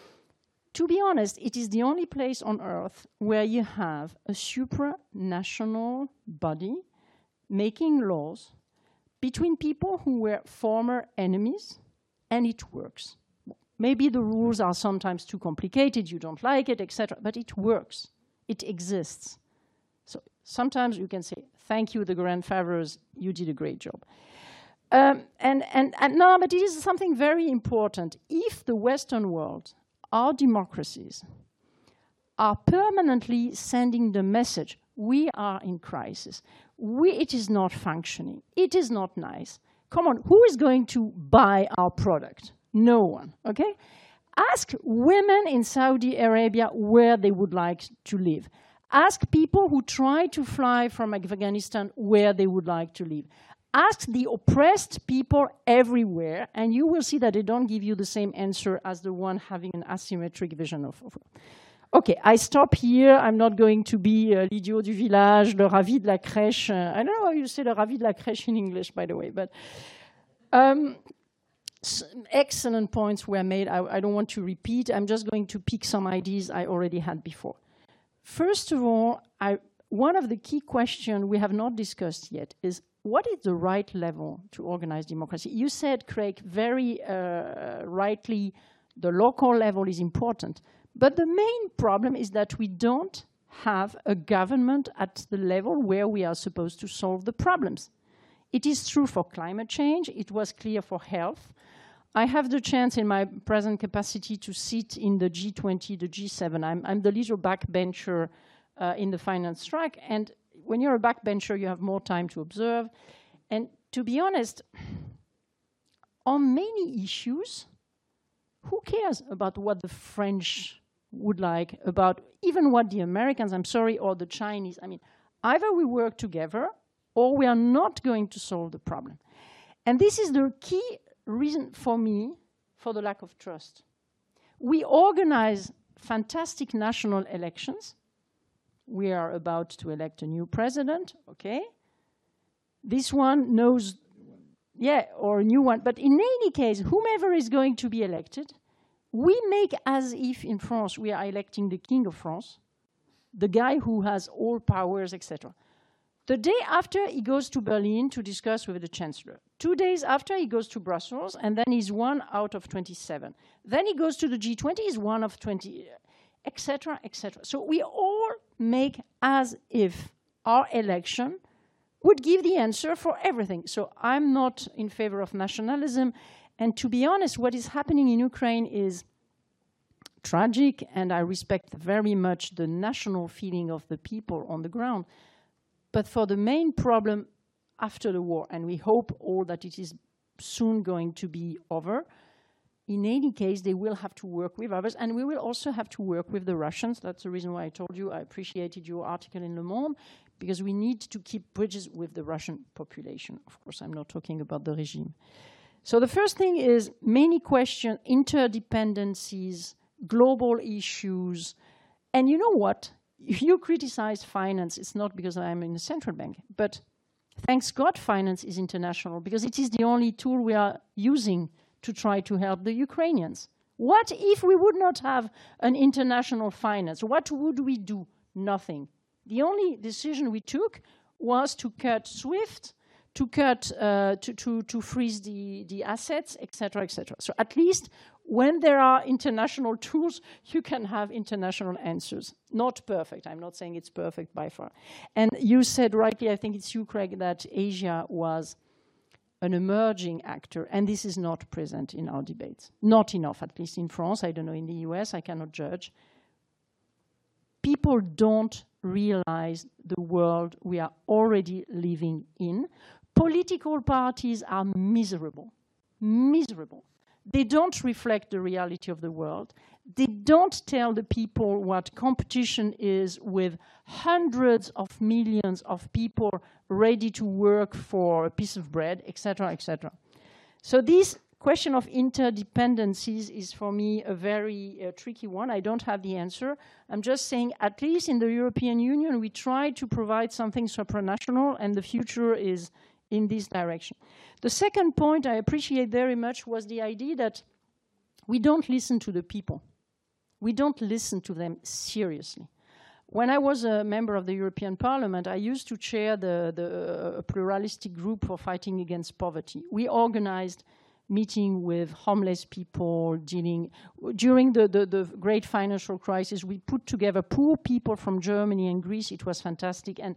to be honest, it is the only place on earth where you have a supranational body making laws between people who were former enemies, and it works. Maybe the rules are sometimes too complicated, you don't like it, et cetera, but it works. It exists. So sometimes you can say, thank you, the grandfathers, you did a great job. Um, and, and, and no, but it is something very important. If the Western world, our democracies, are permanently sending the message, we are in crisis, we, it is not functioning, it is not nice. Come on, who is going to buy our product? No one, okay? Ask women in Saudi Arabia where they would like to live. Ask people who try to fly from Afghanistan where they would like to live. Ask the oppressed people everywhere, and you will see that they don't give you the same answer as the one having an asymmetric vision of. of okay, I stop here. I'm not going to be uh, l'idiot du village, le ravi de la crèche. Uh, I don't know how you say le ravi de la crèche in English, by the way, but um, excellent points were made. I, I don't want to repeat. I'm just going to pick some ideas I already had before. First of all, I, one of the key questions we have not discussed yet is what is the right level to organize democracy? You said, Craig, very uh, rightly, the local level is important. But the main problem is that we don't have a government at the level where we are supposed to solve the problems. It is true for climate change. It was clear for health. I have the chance in my present capacity to sit in the G twenty, the G seven. I'm, I'm the little backbencher uh, in the finance track. And when you're a backbencher, you have more time to observe. And to be honest, on many issues, who cares about what the French would like, about even what the Americans, I'm sorry, or the Chinese? I mean, either we work together or we are not going to solve the problem. And this is the key reason for me for the lack of trust. We organize fantastic national elections. We are about to elect a new president, okay? This one knows, yeah, or a new one. But in any case, whomever is going to be elected, we make as if in France we are electing the King of France, the guy who has all powers, et cetera. The day after, he goes to Berlin to discuss with the Chancellor. Two days after, he goes to Brussels, and then he's one out of twenty-seven. Then he goes to the G twenty, he's one of twenty, et cetera, et cetera. So we all make as if our election would give the answer for everything. So I'm not in favor of nationalism. And to be honest, what is happening in Ukraine is tragic, and I respect very much the national feeling of the people on the ground. But for the main problem after the war, and we hope all that it is soon going to be over, in any case, they will have to work with others, and we will also have to work with the Russians. That's the reason why I told you I appreciated your article in Le Monde, because we need to keep bridges with the Russian population. Of course, I'm not talking about the regime. So the first thing is many questions, interdependencies, global issues, and you know what? If you criticize finance, it's not because I'm in the central bank, but thanks God finance is international, because it is the only tool we are using to try to help the Ukrainians. What if we would not have an international finance? What would we do? Nothing. The only decision we took was to cut SWIFT, to cut, uh, to, to, to freeze the, the assets, et cetera, et cetera. So at least when there are international tools, you can have international answers. Not perfect. I'm not saying it's perfect by far. And you said rightly, I think it's you, Craig, that Asia was an emerging actor, and this is not present in our debates. Not enough, at least in France. I don't know, in the U S, I cannot judge. People don't realize the world we are already living in. Political parties are miserable, miserable. They don't reflect the reality of the world. They don't tell the people what competition is with hundreds of millions of people ready to work for a piece of bread, et cetera, et cetera. So this question of interdependencies is for me a very uh, tricky one. I don't have the answer. I'm just saying, at least in the European Union, we try to provide something supranational, and the future is in this direction. The second point I appreciate very much was the idea that we don't listen to the people. We don't listen to them seriously. When I was a member of the European Parliament, I used to chair the, the uh, pluralistic group for fighting against poverty. We organized meeting with homeless people, dealing during the, the, the great financial crisis. We put together poor people from Germany and Greece. It was fantastic. And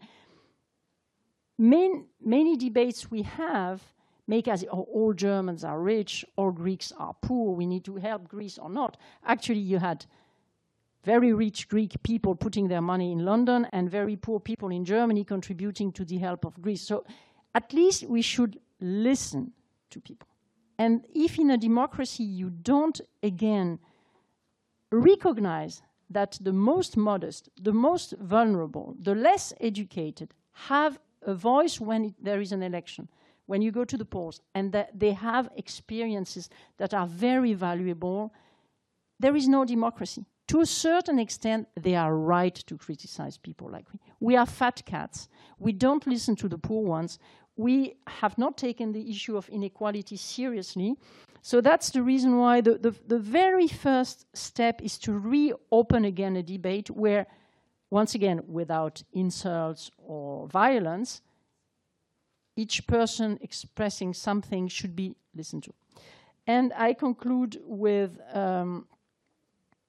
main, many debates we have make as oh, all Germans are rich, all Greeks are poor, we need to help Greece or not. Actually, you had very rich Greek people putting their money in London and very poor people in Germany contributing to the help of Greece. So at least we should listen to people. And if in a democracy you don't, again, recognize that the most modest, the most vulnerable, the less educated have a voice when it, there is an election, when you go to the polls, and that they have experiences that are very valuable, there is no democracy. To a certain extent, they are right to criticize people like me. We are fat cats. We don't listen to the poor ones. We have not taken the issue of inequality seriously. So that's the reason why the, the, the very first step is to reopen again a debate where, once again, without insults or violence, each person expressing something should be listened to. And I conclude with um,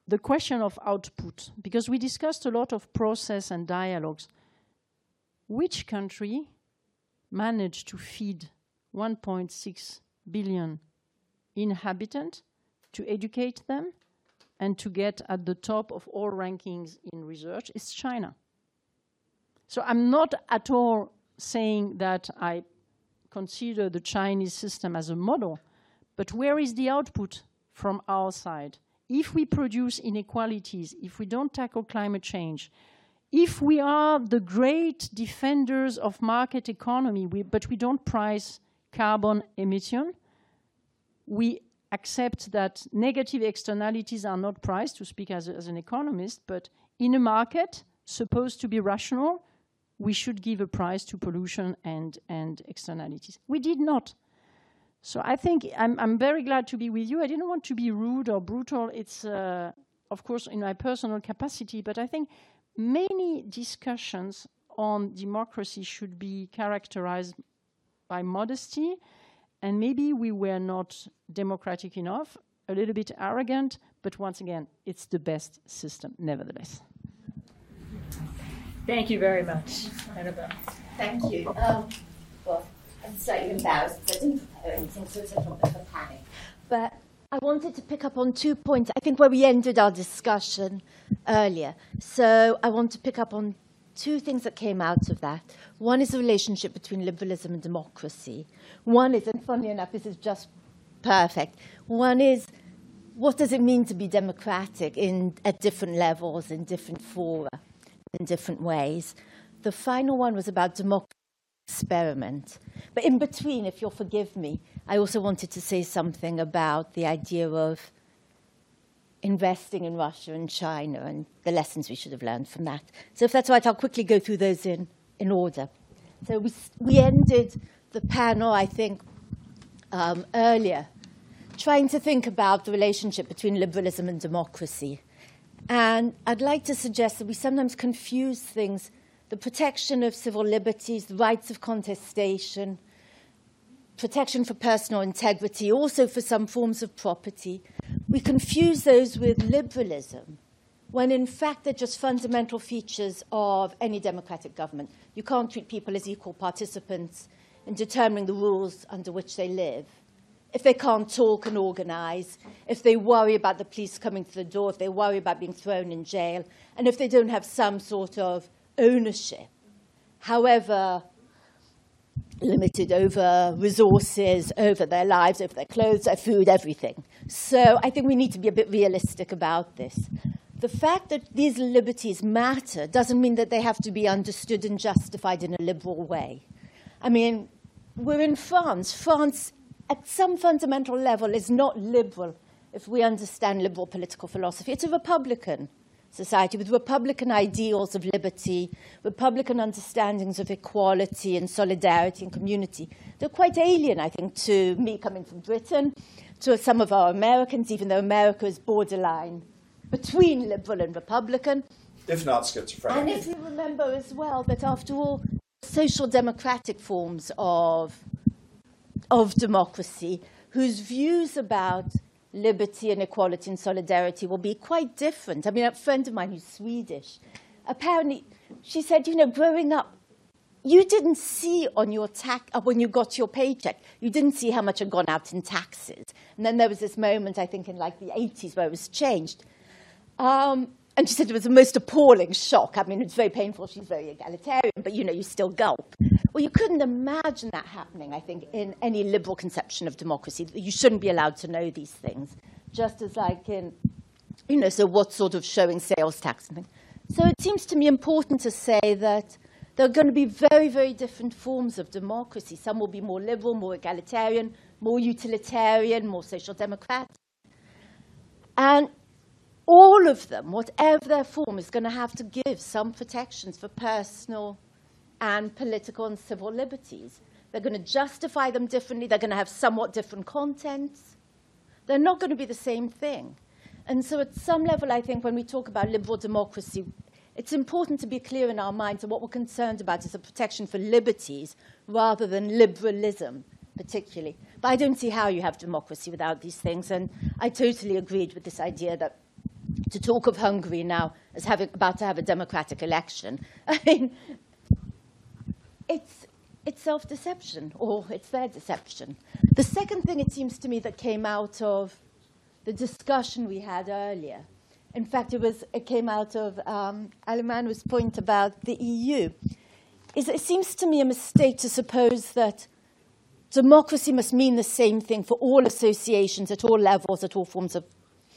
the question of output, because we discussed a lot of process and dialogues. Which country managed to feed one point six billion inhabitants, to educate them, and to get at the top of all rankings in research? It's China. So I'm not at all saying that I consider the Chinese system as a model, but where is the output from our side? If we produce inequalities, if we don't tackle climate change, if we are the great defenders of market economy, we, but we don't price carbon emission, we accept that negative externalities are not priced, to speak as, a, as an economist, but in a market supposed to be rational, we should give a price to pollution and, and externalities. We did not. So I think I'm, I'm very glad to be with you. I didn't want to be rude or brutal. It's, uh, of course, in my personal capacity, but I think many discussions on democracy should be characterized by modesty, and maybe we were not democratic enough, a little bit arrogant, but once again, it's the best system, nevertheless. Thank you very much, Annabelle. Thank you. Um, well, I'm slightly embarrassed because I didn't prepare anything, so it's a little bit of a panic. But I wanted to pick up on two points, I think, where we ended our discussion earlier. So I want to pick up on two things that came out of that. One is the relationship between liberalism and democracy. One is, and funnily enough, this is just perfect. One is, what does it mean to be democratic in, at different levels, in different fora, in different ways? The final one was about democracy experiment. But in between, if you'll forgive me, I also wanted to say something about the idea of investing in Russia and China and the lessons we should have learned from that. So if that's right, I'll quickly go through those in, in order. So we, we ended the panel, I think, um, earlier, trying to think about the relationship between liberalism and democracy. And I'd like to suggest that we sometimes confuse things, the protection of civil liberties, the rights of contestation, protection for personal integrity, also for some forms of property. We confuse those with liberalism, when in fact they're just fundamental features of any democratic government. You can't treat people as equal participants in determining the rules under which they live. If they can't talk and organize, if they worry about the police coming to the door, if they worry about being thrown in jail, and if they don't have some sort of ownership, however limited, over resources, over their lives, over their clothes, their food, everything. So I think we need to be a bit realistic about this. The fact that these liberties matter doesn't mean that they have to be understood and justified in a liberal way. I mean, we're in France. France, at some fundamental level, is not liberal if we understand liberal political philosophy. It's a Republican society with Republican ideals of liberty, Republican understandings of equality and solidarity and community. They're quite alien, I think, to me coming from Britain, to some of our Americans, even though America is borderline between liberal and Republican. If not schizophrenic. And if you remember as well that, after all, social democratic forms of, of democracy, whose views about liberty and equality and solidarity will be quite different. I mean, a friend of mine who's Swedish, apparently, she said, you know, growing up, you didn't see on your tax, when you got your paycheck, you didn't see how much had gone out in taxes. And then there was this moment, I think, in like the eighties where it was changed. Um, and she said it was the most appalling shock. I mean, it's very painful. She's very egalitarian, but, you know, you still gulp. Well, you couldn't imagine that happening, I think, in any liberal conception of democracy. You shouldn't be allowed to know these things, just as like in, you know, so what sort of showing sales tax and things. So it seems to me important to say that there are going to be very, very different forms of democracy. Some will be more liberal, more egalitarian, more utilitarian, more social democratic. And all of them, whatever their form, is going to have to give some protections for personal and political and civil liberties. They're going to justify them differently. They're going to have somewhat different contents. They're not going to be the same thing. And so at some level, I think when we talk about liberal democracy, it's important to be clear in our minds that what we're concerned about is a protection for liberties rather than liberalism, particularly. But I don't see how you have democracy without these things. And I totally agreed with this idea that to talk of Hungary now as having, about to have a democratic election, I mean, it's, it's self-deception, or it's their deception. The second thing, it seems to me, that came out of the discussion we had earlier, in fact, it, was, it came out of um, Alemanno's point about the E U, is it seems to me a mistake to suppose that democracy must mean the same thing for all associations at all levels, at all forms of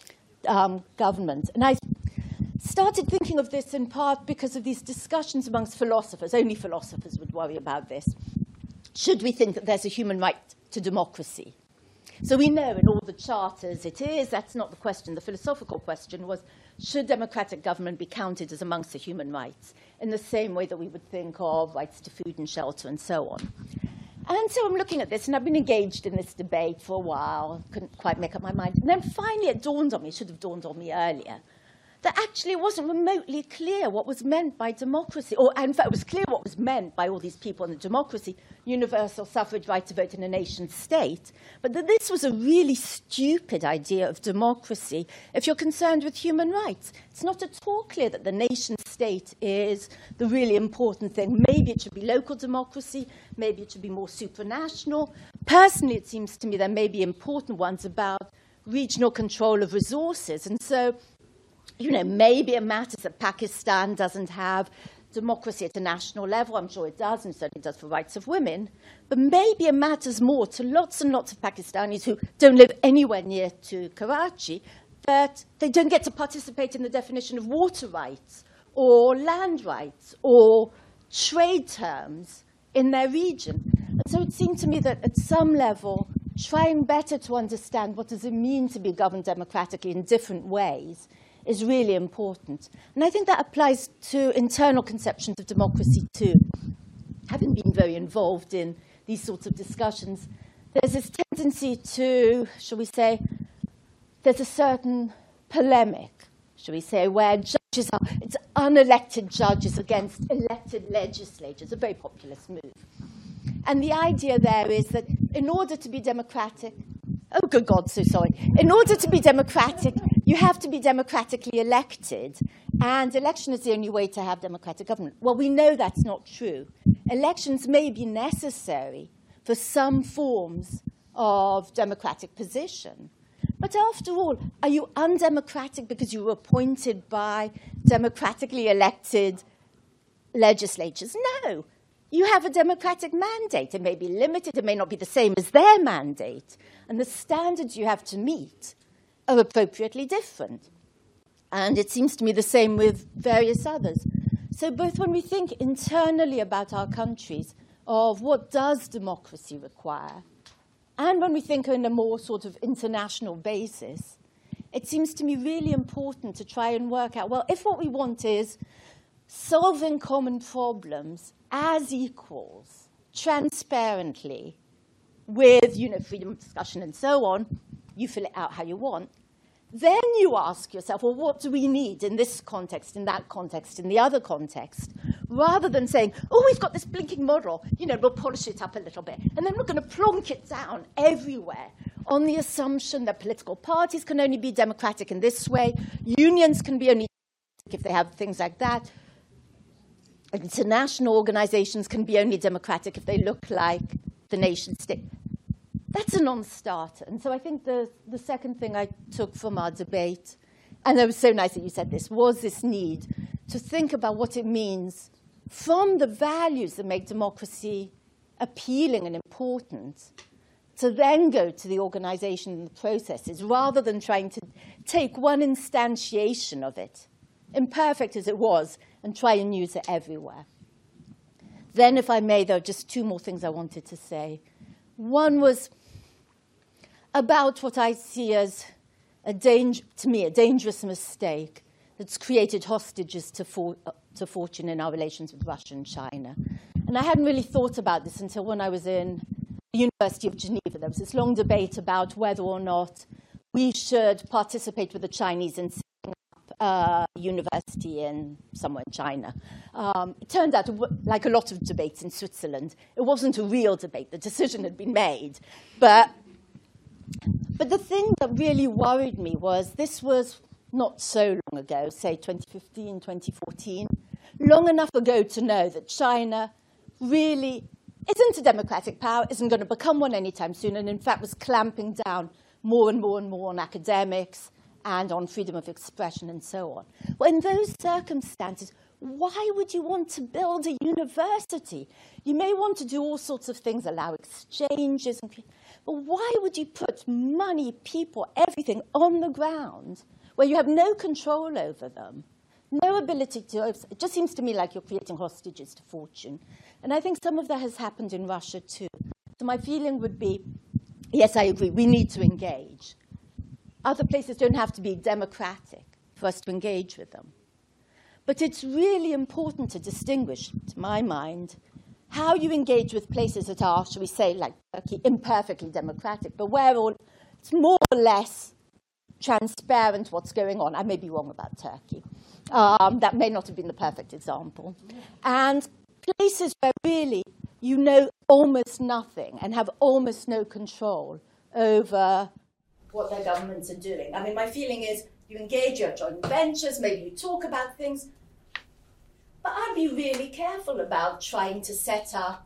um, government. And I started thinking of this in part because of these discussions amongst philosophers. Only philosophers would worry about this. Should we think that there's a human right to democracy? So we know in all the charters it is. That's not the question. The philosophical question was, should democratic government be counted as amongst the human rights in the same way that we would think of rights to food and shelter and so on? And so I'm looking at this, and I've been engaged in this debate for a while. Couldn't quite make up my mind. And then finally it dawned on me, it should have dawned on me earlier, that actually it wasn't remotely clear what was meant by democracy. Or, in fact, it was clear what was meant by all these people in the democracy, universal suffrage, right to vote in a nation state, but that this was a really stupid idea of democracy if you're concerned with human rights. It's not at all clear that the nation state is the really important thing. Maybe it should be local democracy, maybe it should be more supranational. Personally, it seems to me there may be important ones about regional control of resources. And so, you know, maybe it matters that Pakistan doesn't have democracy at a national level. I'm sure it does, and certainly does for rights of women. But maybe it matters more to lots and lots of Pakistanis who don't live anywhere near to Karachi, that they don't get to participate in the definition of water rights or land rights or trade terms in their region. And so it seemed to me that at some level, trying better to understand what does it mean to be governed democratically in different ways is really important. And I think that applies to internal conceptions of democracy too. Having been very involved in these sorts of discussions, there's this tendency to, shall we say, there's a certain polemic, shall we say, where judges are, it's unelected judges against elected legislators, a very populist move. And the idea there is that in order to be democratic, oh, good God, so sorry. In order to be democratic, you have to be democratically elected, and election is the only way to have democratic government. Well, we know that's not true. Elections may be necessary for some forms of democratic position. But after all, are you undemocratic because you were appointed by democratically elected legislatures? No. You have a democratic mandate. It may be limited. It may not be the same as their mandate. And the standards you have to meet are appropriately different. And it seems to me the same with various others. So both when we think internally about our countries of what does democracy require, and when we think on a more sort of international basis, it seems to me really important to try and work out, well, if what we want is solving common problems as equals, transparently, with, you know, freedom of discussion and so on, you fill it out how you want, then you ask yourself, well, what do we need in this context, in that context, in the other context, rather than saying, oh, we've got this blinking model, you know, we'll polish it up a little bit, and then we're going to plonk it down everywhere on the assumption that political parties can only be democratic in this way, unions can be only if they have things like that, international organizations can be only democratic if they look like the nation state. That's a non-starter. And so I think the, the second thing I took from our debate, and it was so nice that you said this, was this need to think about what it means from the values that make democracy appealing and important, to then go to the organization and the processes, rather than trying to take one instantiation of it, imperfect as it was, and try and use it everywhere. Then, if I may, there are just two more things I wanted to say. One was about what I see as, a danger, to me, a dangerous mistake that's created hostages to, for, uh, to fortune in our relations with Russia and China. And I hadn't really thought about this until when I was in the University of Geneva. There was this long debate about whether or not we should participate with the Chinese in Uh, university in somewhere in China. Um, it turned out, like a lot of debates in Switzerland, it wasn't a real debate. The decision had been made. But, but the thing that really worried me was this was not so long ago, say twenty fifteen, twenty fourteen, long enough ago to know that China really isn't a democratic power, isn't going to become one anytime soon, and in fact was clamping down more and more and more on academics and on freedom of expression and so on. Well, in those circumstances, why would you want to build a university? You may want to do all sorts of things, allow exchanges, and, but why would you put money, people, everything on the ground where you have no control over them, no ability to... It just seems to me like you're creating hostages to fortune. And I think some of that has happened in Russia too. So my feeling would be, yes, I agree, we need to engage. Other places don't have to be democratic for us to engage with them. But it's really important to distinguish, to my mind, how you engage with places that are, shall we say, like Turkey, imperfectly democratic, but where all, it's more or less transparent what's going on. I may be wrong about Turkey. Um, that may not have been the perfect example. And places where really you know almost nothing and have almost no control over what their governments are doing. I mean, my feeling is you engage, you have joint ventures, maybe you talk about things, but I'd be really careful about trying to set up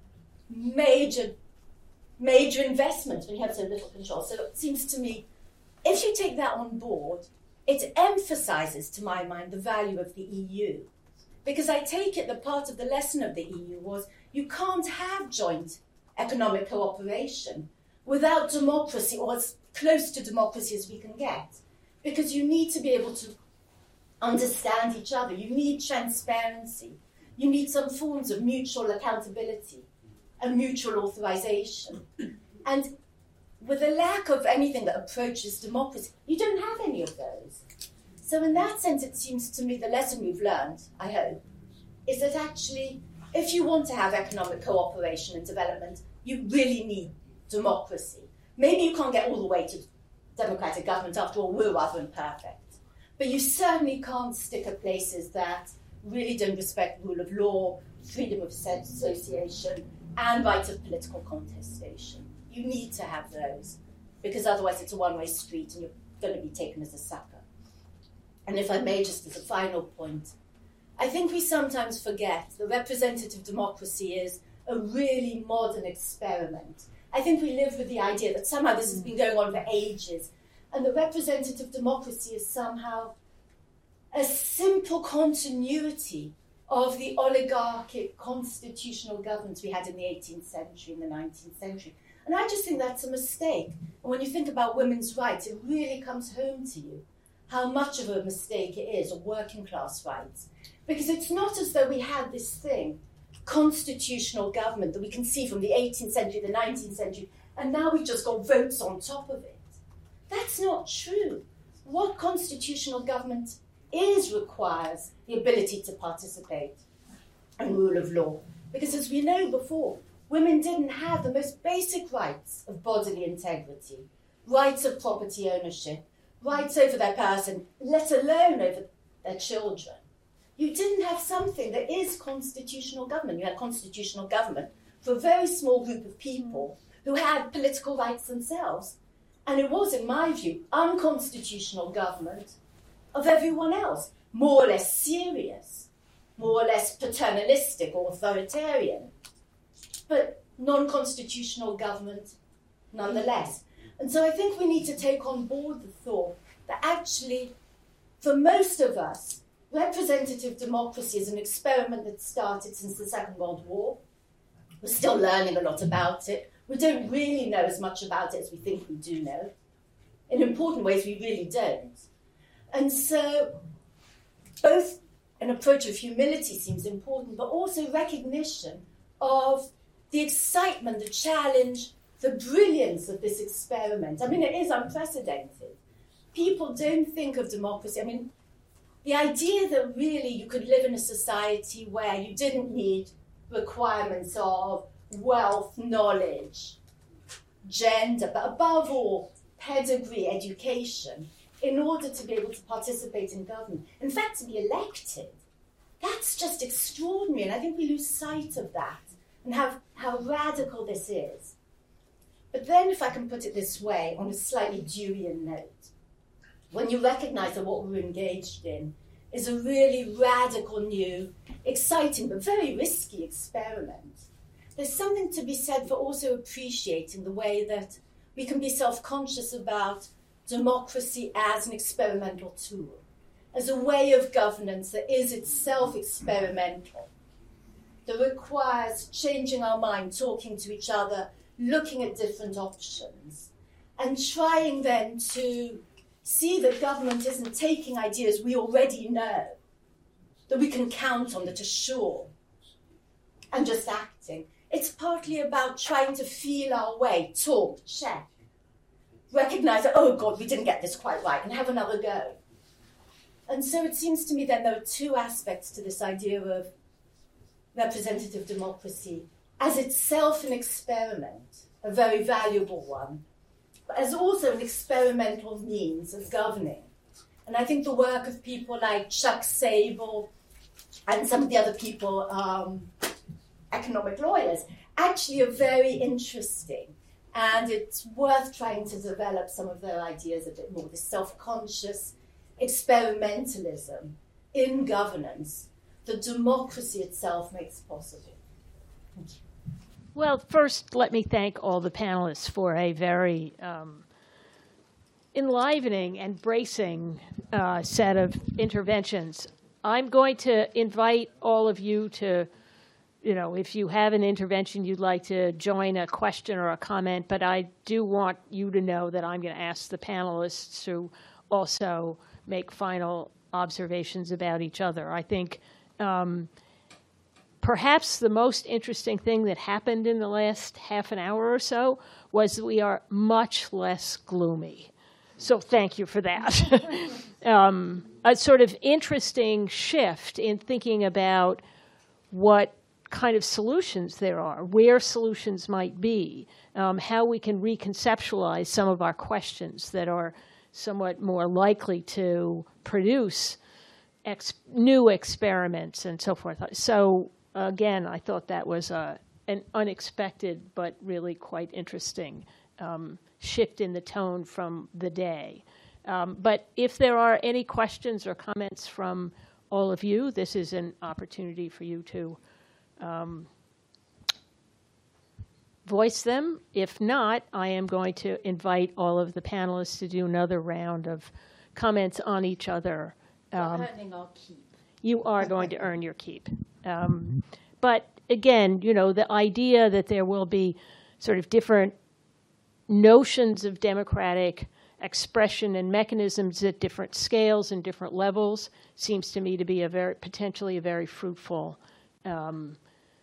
major, major investments when you have so little control. So it seems to me, if you take that on board, it emphasizes, to my mind, the value of the E U. Because I take it that part of the lesson of the E U was you can't have joint economic cooperation without democracy, or as close to democracy as we can get. Because you need to be able to understand each other. You need transparency. You need some forms of mutual accountability and mutual authorization. And with a lack of anything that approaches democracy, you don't have any of those. So in that sense, it seems to me the lesson we've learned, I hope, is that actually, if you want to have economic cooperation and development, you really need democracy. Maybe you can't get all the way to democratic government, after all, we're rather imperfect. But you certainly can't stick at places that really don't respect rule of law, freedom of association, and right of political contestation. You need to have those, because otherwise it's a one-way street and you're going to be taken as a sucker. And if I may, just as a final point, I think we sometimes forget that representative democracy is a really modern experiment. I think we live with the idea that somehow this has been going on for ages, and that representative democracy is somehow a simple continuity of the oligarchic constitutional governments we had in the eighteenth century and the nineteenth century. And I just think that's a mistake. And when you think about women's rights, it really comes home to you how much of a mistake it is, of working class rights. Because it's not as though we had this thing, constitutional government, that we can see from the eighteenth century, the nineteenth century, and now we've just got votes on top of it. That's not true. What constitutional government is requires the ability to participate and rule of law. Because as we know before, women didn't have the most basic rights of bodily integrity, rights of property ownership, rights over their person, let alone over their children. You didn't have something that is constitutional government. You had constitutional government for a very small group of people who had political rights themselves. And it was, in my view, unconstitutional government of everyone else, more or less serious, more or less paternalistic or authoritarian, but non-constitutional government nonetheless. And so I think we need to take on board the thought that actually, for most of us, representative democracy is an experiment that started since the Second World War. We're still learning a lot about it. We don't really know as much about it as we think we do know. In important ways, we really don't. And so both an approach of humility seems important, but also recognition of the excitement, the challenge, the brilliance of this experiment. I mean, it is unprecedented. People don't think of democracy. I mean, the idea that really you could live in a society where you didn't need requirements of wealth, knowledge, gender, but above all, pedigree, education, in order to be able to participate in government. In fact, to be elected, that's just extraordinary. And I think we lose sight of that and how, how radical this is. But then, if I can put it this way, on a slightly Deweyan note, when you recognize that what we're engaged in is a really radical, new, exciting, but very risky experiment. There's something to be said for also appreciating the way that we can be self-conscious about democracy as an experimental tool, as a way of governance that is itself experimental, that requires changing our mind, talking to each other, looking at different options, and trying then to see that government isn't taking ideas we already know, that we can count on, that are sure, and just acting. It's partly about trying to feel our way, talk, check, recognize that, oh God, we didn't get this quite right, and have another go. And so it seems to me then there are two aspects to this idea of representative democracy as itself an experiment, a very valuable one, but as also an experimental means of governing. And I think the work of people like Chuck Sable and some of the other people, um, economic lawyers, actually are very interesting. And it's worth trying to develop some of their ideas a bit more, this self-conscious experimentalism in governance that democracy itself makes possible. Thank you. Well, first, let me thank all the panelists for a very um, enlivening and bracing uh, set of interventions. I'm going to invite all of you to, you know, if you have an intervention you'd like to join a question or a comment, but I do want you to know that I'm going to ask the panelists to also make final observations about each other. I think um, perhaps the most interesting thing that happened in the last half an hour or so was that we are much less gloomy. So thank you for that. um, a sort of interesting shift in thinking about what kind of solutions there are, where solutions might be, um, how we can reconceptualize some of our questions that are somewhat more likely to produce ex- new experiments and so forth. So again, I thought that was a, an unexpected but really quite interesting um, shift in the tone from the day. Um, but if there are any questions or comments from all of you, this is an opportunity for you to um, voice them. If not, I am going to invite all of the panelists to do another round of comments on each other. Um, earning our keep. You are going to earn your keep. Um, but again, you know, the idea that there will be sort of different notions of democratic expression and mechanisms at different scales and different levels seems to me to be a very potentially a very fruitful um,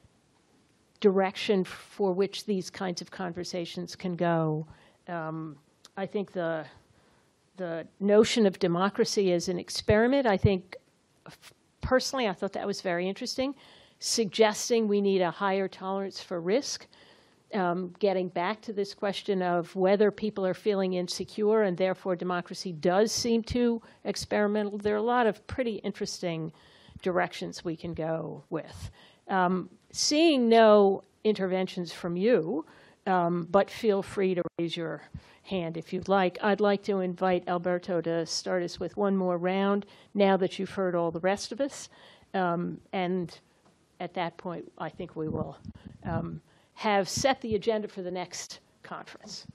direction for which these kinds of conversations can go. Um, I think the the notion of democracy as an experiment, I think personally, I thought that was very interesting, suggesting we need a higher tolerance for risk. Um, getting back to this question of whether people are feeling insecure and therefore democracy does seem too experimental, there are a lot of pretty interesting directions we can go with. Um, seeing no interventions from you, um, but feel free to raise your hand if you'd like. I'd like to invite Alberto to start us with one more round now that you've heard all the rest of us. Um, and at that point, I think we will um, have set the agenda for the next conference.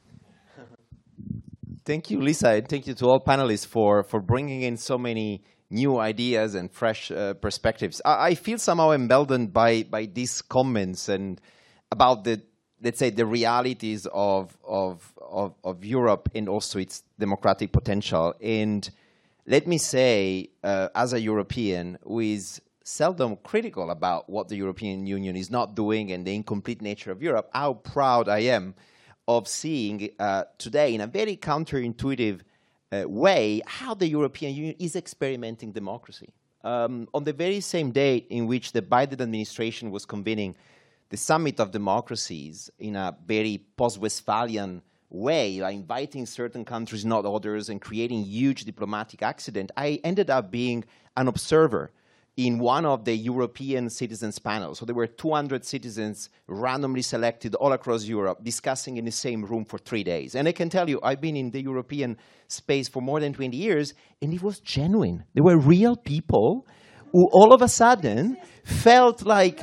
Thank you, Lisa, and thank you to all panelists for, for bringing in so many new ideas and fresh uh, perspectives. I, I feel somehow emboldened by, by these comments and about the, let's say, the realities of, of, of, of Europe and also its democratic potential. And let me say, uh, as a European who is seldom critical about what the European Union is not doing and the incomplete nature of Europe, how proud I am of seeing uh, today in a very counterintuitive uh, way how the European Union is experimenting democracy. Um, on the very same day in which the Biden administration was convening the Summit of Democracies in a very post-Westphalian way, like inviting certain countries, not others, and creating huge diplomatic accident, I ended up being an observer in one of the European citizens panels. So there were two hundred citizens randomly selected all across Europe discussing in the same room for three days. And I can tell you, I've been in the European space for more than twenty years, and it was genuine. There were real people who all of a sudden felt like,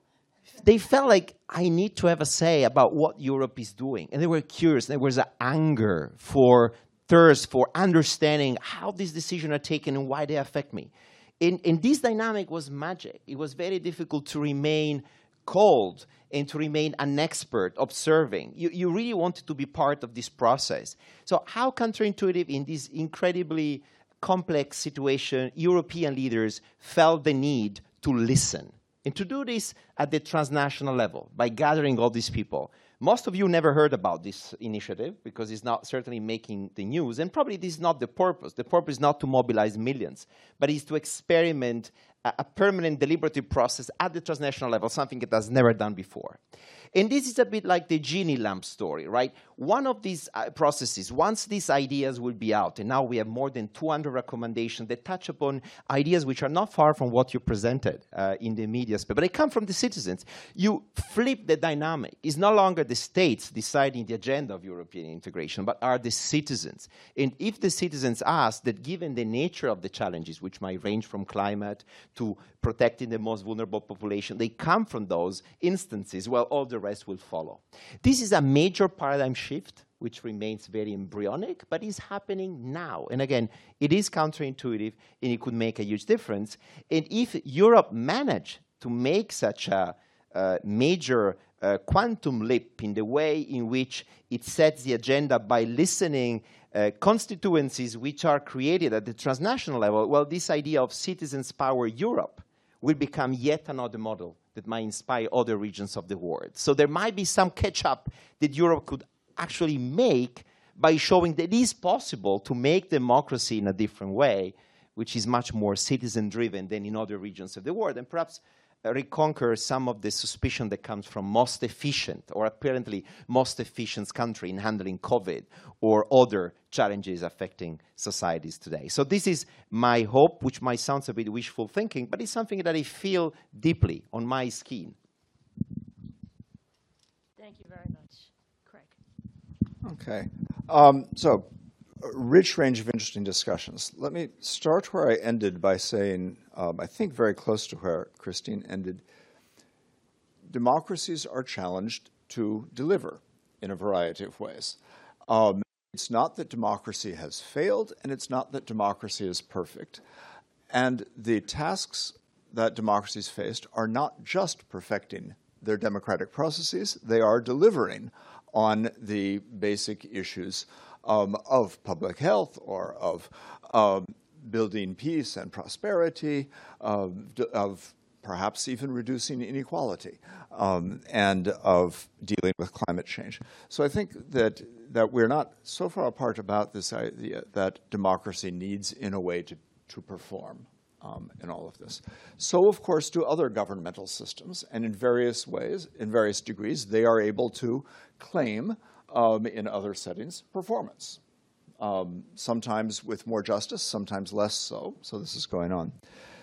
they felt like, I need to have a say about what Europe is doing. And they were curious. There was an anger for thirst for understanding how these decisions are taken and why they affect me. And, and this dynamic was magic. It was very difficult to remain cold and to remain an expert observing. You, you really wanted to be part of this process. So how counterintuitive in this incredibly complex situation, European leaders felt the need to listen. And to do this at the transnational level, by gathering all these people. Most of you never heard about this initiative because it's not certainly making the news. And probably this is not the purpose. The purpose is not to mobilize millions, but is to experiment a, a permanent deliberative process at the transnational level, something that has never done before. And this is a bit like the genie lamp story, right? One of these uh, processes, once these ideas will be out, and now we have more than two hundred recommendations that touch upon ideas which are not far from what you presented uh, in the media space, but they come from the citizens. You flip the dynamic. It's no longer the states deciding the agenda of European integration, but are the citizens. And if the citizens ask that given the nature of the challenges, which might range from climate to protecting the most vulnerable population, they come from those instances, well, all the rest will follow. This is a major paradigm shift, which remains very embryonic, but is happening now. And again, it is counterintuitive, and it could make a huge difference. And if Europe managed to make such a uh, major uh, quantum leap in the way in which it sets the agenda by listening uh, constituencies which are created at the transnational level, well, this idea of citizens' power Europe will become yet another model that might inspire other regions of the world. So there might be some catch-up that Europe could actually make by showing that it is possible to make democracy in a different way, which is much more citizen-driven than in other regions of the world, and perhaps uh, reconquer some of the suspicion that comes from most efficient, or apparently most efficient country in handling COVID or other challenges affecting societies today. So this is my hope, which might sound a bit wishful thinking, but it's something that I feel deeply on my skin. Thank you very much, Craig. Okay. Um, so, a rich range of interesting discussions. Let me start where I ended by saying, um, I think very close to where Christine ended, democracies are challenged to deliver in a variety of ways. Um, it's not that democracy has failed, and it's not that democracy is perfect. And the tasks that democracies faced are not just perfecting their democratic processes, they are delivering on the basic issues um, of public health or of uh, building peace and prosperity, uh, of perhaps even reducing inequality, um, and of dealing with climate change. So I think that, that we're not so far apart about this idea that democracy needs, in a way, to, to perform um, in all of this. So, of course, do other governmental systems, and in various ways, in various degrees, they are able to claim, um, in other settings, performance. Um, sometimes with more justice, sometimes less so. So this is going on.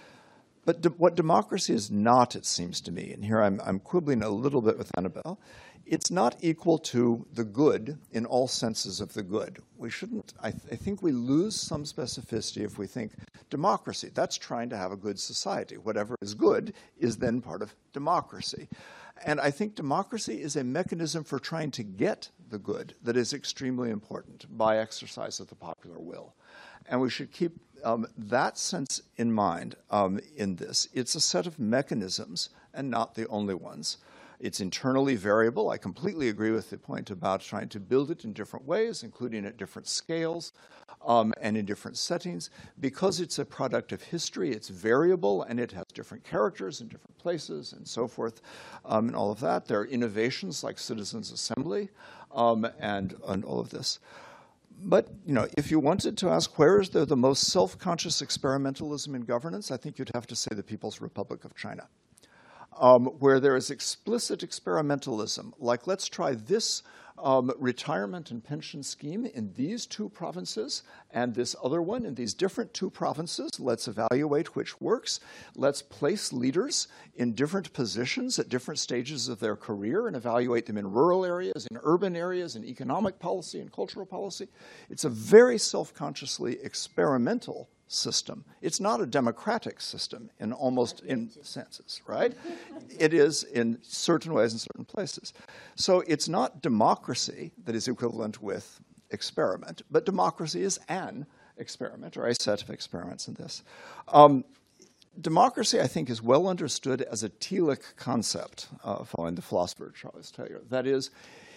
But de- what democracy is not, it seems to me, and here I'm, I'm quibbling a little bit with Annabelle, it's not equal to the good in all senses of the good. We shouldn't, I, th- I think we lose some specificity if we think democracy, that's trying to have a good society. Whatever is good is then part of democracy. And I think democracy is a mechanism for trying to get the good that is extremely important by exercise of the popular will. And we should keep um, that sense in mind um, in this. It's a set of mechanisms and not the only ones. It's internally variable. I completely agree with the point about trying to build it in different ways, including at different scales um, and in different settings. Because it's a product of history, it's variable, and it has different characters in different places and so forth, um, and all of that. There are innovations like Citizens' Assembly um, and, and all of this. But, you know, if you wanted to ask where is there the most self-conscious experimentalism in governance, I think you'd have to say the People's Republic of China. Um, where there is explicit experimentalism, like let's try this um, retirement and pension scheme in these two provinces and this other one in these different two provinces. Let's evaluate which works. Let's place leaders in different positions at different stages of their career and evaluate them in rural areas, in urban areas, in economic policy and cultural policy. It's a very self-consciously experimental system. It's not a democratic system in almost in senses, right? It is in certain ways in certain places. So it's not democracy that is equivalent with experiment, but democracy is an experiment or a set of experiments in this. Um, democracy, I think, is well understood as a telic concept, uh, following the philosopher Charles Taylor. That is,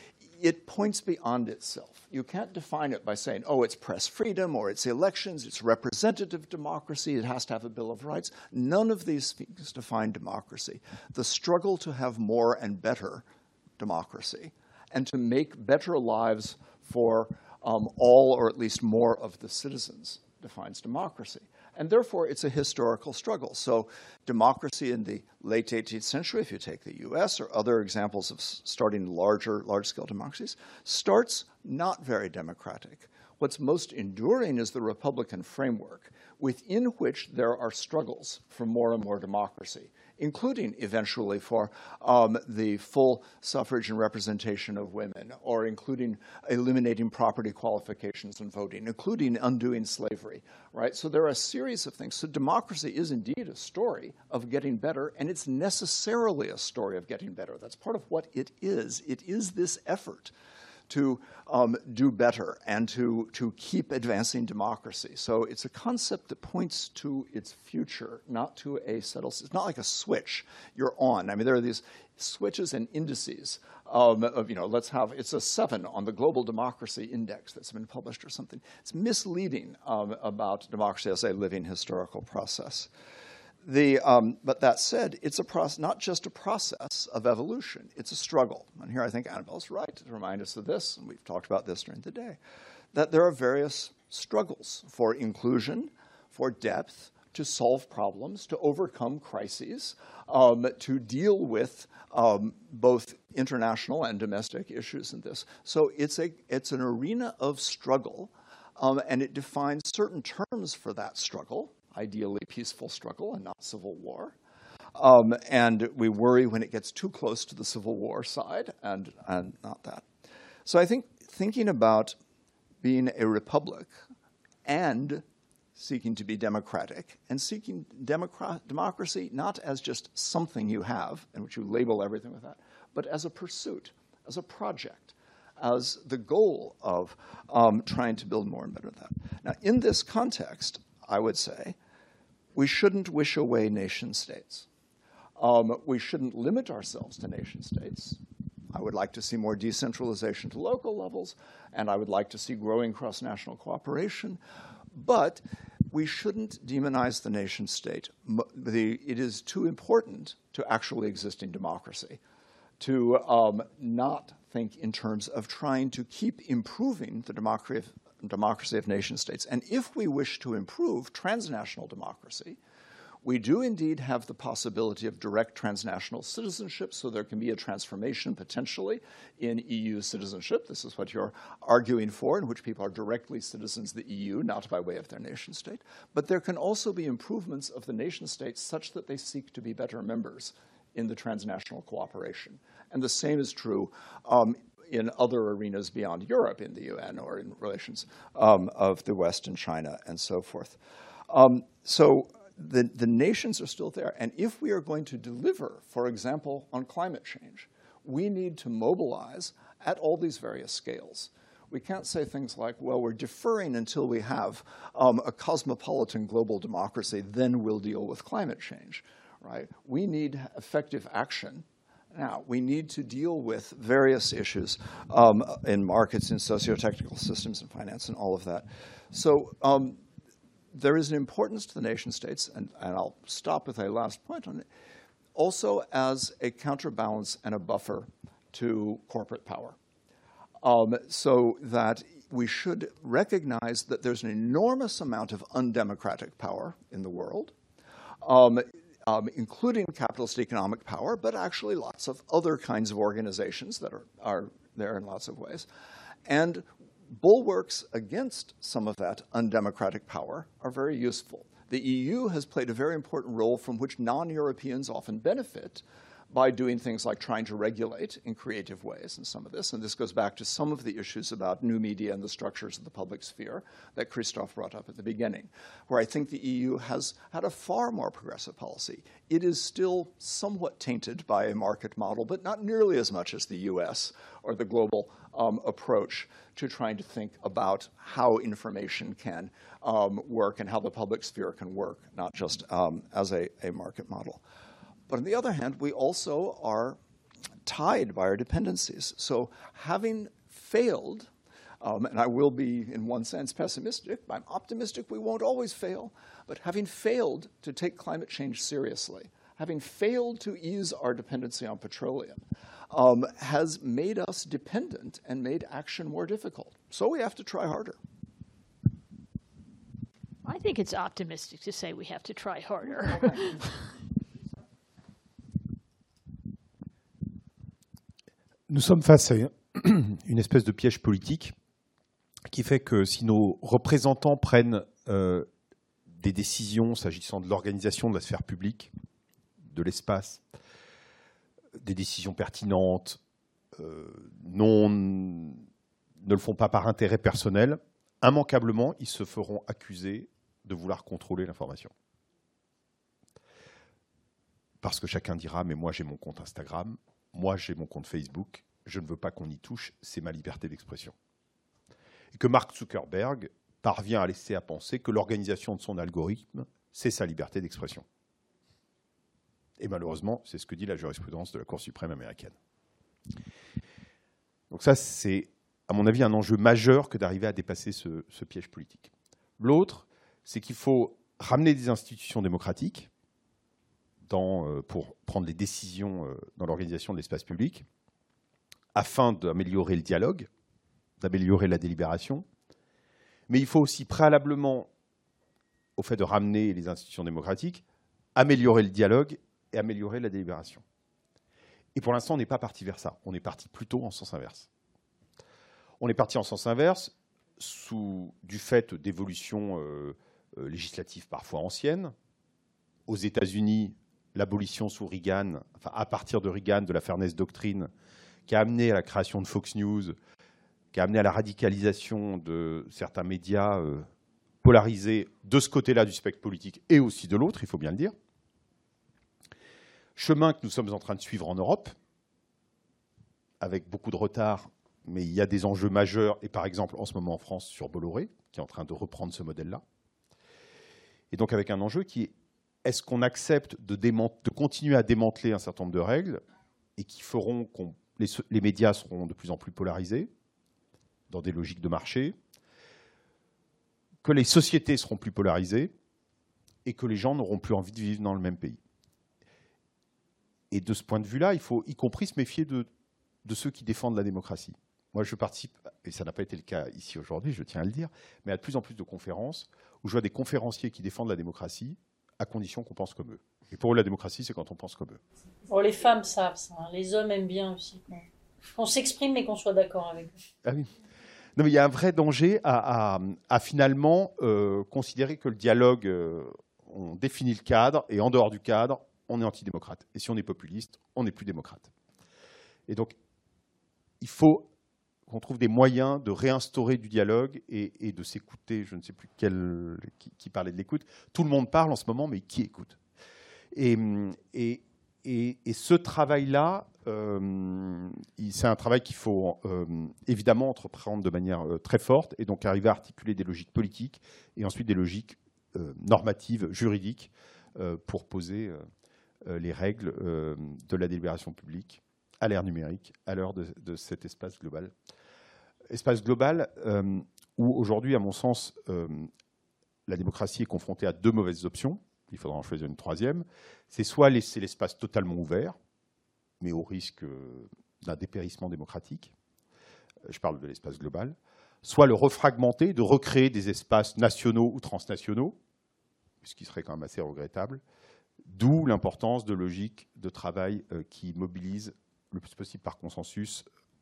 it points beyond itself. You can't define it by saying, oh, it's press freedom, or it's elections, it's representative democracy, it has to have a Bill of Rights. None of these things define democracy. The struggle to have more and better democracy and to make better lives for um, all or at least more of the citizens defines democracy. And therefore, it's a historical struggle. So democracy in the late eighteenth century, if you take the U S or other examples of starting larger, large-scale democracies, starts not very democratic. What's most enduring is the Republican framework, within which there are struggles for more and more democracy, including eventually for um, the full suffrage and representation of women, or including eliminating property qualifications and voting, including undoing slavery, right? So there are a series of things. So democracy is indeed a story of getting better, and it's necessarily a story of getting better. That's part of what it is. It is this effort to um, do better and to, to keep advancing democracy. So it's a concept that points to its future, not to a settled, it's not like a switch you're on. I mean, there are these switches and indices um, of, you know, let's have, it's a seven on the Global Democracy Index that's been published or something. It's misleading um, about democracy as a living historical process. The, um, but that said, it's a process, not just a process of evolution. It's a struggle. And here I think Annabelle's right to remind us of this, and we've talked about this during the day, that there are various struggles for inclusion, for depth, to solve problems, to overcome crises, um, to deal with um, both international and domestic issues in this. So it's, a, it's an arena of struggle, um, and it defines certain terms for that struggle, ideally peaceful struggle and not civil war. Um, and we worry when it gets too close to the civil war side and, and not that. So I think thinking about being a republic and seeking to be democratic and seeking democra- democracy not as just something you have in which you label everything with that, but as a pursuit, as a project, as the goal of um, trying to build more and better that. Now, in this context, I would say we shouldn't wish away nation states. Um, we shouldn't limit ourselves to nation states. I would like to see more decentralization to local levels, and I would like to see growing cross-national cooperation. But we shouldn't demonize the nation state. The, it is too important to actually exist in democracy to um, not think in terms of trying to keep improving the democracy of democracy of nation states. And if we wish to improve transnational democracy, we do indeed have the possibility of direct transnational citizenship, so there can be a transformation potentially in E U citizenship. This is what you're arguing for, in which people are directly citizens of the E U, not by way of their nation state. But there can also be improvements of the nation states such that they seek to be better members in the transnational cooperation. And the same is true um, in other arenas beyond Europe, in the U N or in relations um, of the West and China and so forth. Um, so the, the nations are still there. And if we are going to deliver, for example, on climate change, we need to mobilize at all these various scales. We can't say things like, well, we're deferring until we have um, a cosmopolitan global democracy, then we'll deal with climate change, right? We need effective action. Now, we need to deal with various issues um, in markets, in socio-technical systems, and finance, and all of that. So um, there is an importance to the nation states, and, and I'll stop with a last point on it, also as a counterbalance and a buffer to corporate power. Um, so that we should recognize that there's an enormous amount of undemocratic power in the world, um, Um, including capitalist economic power, but actually lots of other kinds of organizations that are, are there in lots of ways. And bulwarks against some of that undemocratic power are very useful. The E U has played a very important role from which non-Europeans often benefit by doing things like trying to regulate in creative ways in some of this. And this goes back to some of the issues about new media and the structures of the public sphere that Christoph brought up at the beginning, where I think the E U has had a far more progressive policy. It is still somewhat tainted by a market model, but not nearly as much as the U S or the global um, approach to trying to think about how information can um, work and how the public sphere can work, not just um, as a, a market model. But on the other hand, we also are tied by our dependencies. So having failed, um, and I will be in one sense pessimistic, I'm optimistic we won't always fail, but having failed to take climate change seriously, having failed to ease our dependency on petroleum, um, has made us dependent and made action more difficult. So we have to try harder. I think it's optimistic to say we have to try harder. Nous sommes face à une espèce de piège politique qui fait que si nos représentants prennent euh, des décisions s'agissant de l'organisation de la sphère publique, de l'espace, des décisions pertinentes, euh, non, ne le font pas par intérêt personnel, immanquablement, ils se feront accuser de vouloir contrôler l'information. Parce que chacun dira « mais moi j'ai mon compte Instagram ». Moi, j'ai mon compte Facebook, je ne veux pas qu'on y touche, c'est ma liberté d'expression. Et que Mark Zuckerberg parvient à laisser à penser que l'organisation de son algorithme, c'est sa liberté d'expression. Et malheureusement, c'est ce que dit la jurisprudence de la Cour suprême américaine. Donc ça, c'est, à mon avis, un enjeu majeur que d'arriver à dépasser ce, ce piège politique. L'autre, c'est qu'il faut ramener des institutions démocratiques Dans, euh, pour prendre les décisions euh, dans l'organisation de l'espace public, afin d'améliorer le dialogue, d'améliorer la délibération. Mais il faut aussi préalablement, au fait de ramener les institutions démocratiques, améliorer le dialogue et améliorer la délibération. Et pour l'instant, on n'est pas parti vers ça. On est parti plutôt en sens inverse. On est parti en sens inverse sous, du fait d'évolutions euh, euh, législatives parfois anciennes. Aux États-Unis, l'abolition sous Reagan, enfin à partir de Reagan, de la Fairness Doctrine, qui a amené à la création de Fox News, qui a amené à la radicalisation de certains médias euh, polarisés de ce côté-là du spectre politique et aussi de l'autre, il faut bien le dire. Chemin que nous sommes en train de suivre en Europe, avec beaucoup de retard, mais il y a des enjeux majeurs, et par exemple en ce moment en France sur Bolloré, qui est en train de reprendre ce modèle-là. Et donc avec un enjeu qui est est-ce qu'on accepte de, de continuer à démanteler un certain nombre de règles et qui feront que les, les médias seront de plus en plus polarisés dans des logiques de marché, que les sociétés seront plus polarisées et que les gens n'auront plus envie de vivre dans le même pays. Et de ce point de vue-là, il faut y compris se méfier de, de ceux qui défendent la démocratie. Moi, je participe, et ça n'a pas été le cas ici aujourd'hui, je tiens à le dire, mais à de plus en plus de conférences où je vois des conférenciers qui défendent la démocratie à condition qu'on pense comme eux. Et pour eux, la démocratie, c'est quand on pense comme eux. Bon, les femmes savent ça. Hein. Les hommes aiment bien aussi qu'on, qu'on s'exprime mais qu'on soit d'accord avec eux. Ah oui. Non, mais il y a un vrai danger à, à, à finalement euh, considérer que le dialogue, euh, on définit le cadre, et en dehors du cadre, on est antidémocrate. Et si on est populiste, on n'est plus démocrate. Et donc, il faut qu'on trouve des moyens de réinstaurer du dialogue et, et de s'écouter. Je ne sais plus quel, qui, qui parlait de l'écoute. Tout le monde parle en ce moment, mais qui écoute? Et, et, et, et ce travail-là, euh, c'est un travail qu'il faut euh, évidemment entreprendre de manière euh, très forte et donc arriver à articuler des logiques politiques et ensuite des logiques euh, normatives, juridiques, euh, pour poser euh, les règles euh, de la délibération publique à l'ère numérique, à l'heure de, de cet espace global. Espace global euh, où aujourd'hui, à mon sens, euh, la démocratie est confrontée à deux mauvaises options. Il faudra en choisir une troisième. C'est soit laisser l'espace totalement ouvert, mais au risque d'un dépérissement démocratique. Je parle de l'espace global. Soit le refragmenter, de recréer des espaces nationaux ou transnationaux, ce qui serait quand même assez regrettable. D'où l'importance de logiques de travail euh, qui mobilisent le plus possible par consensus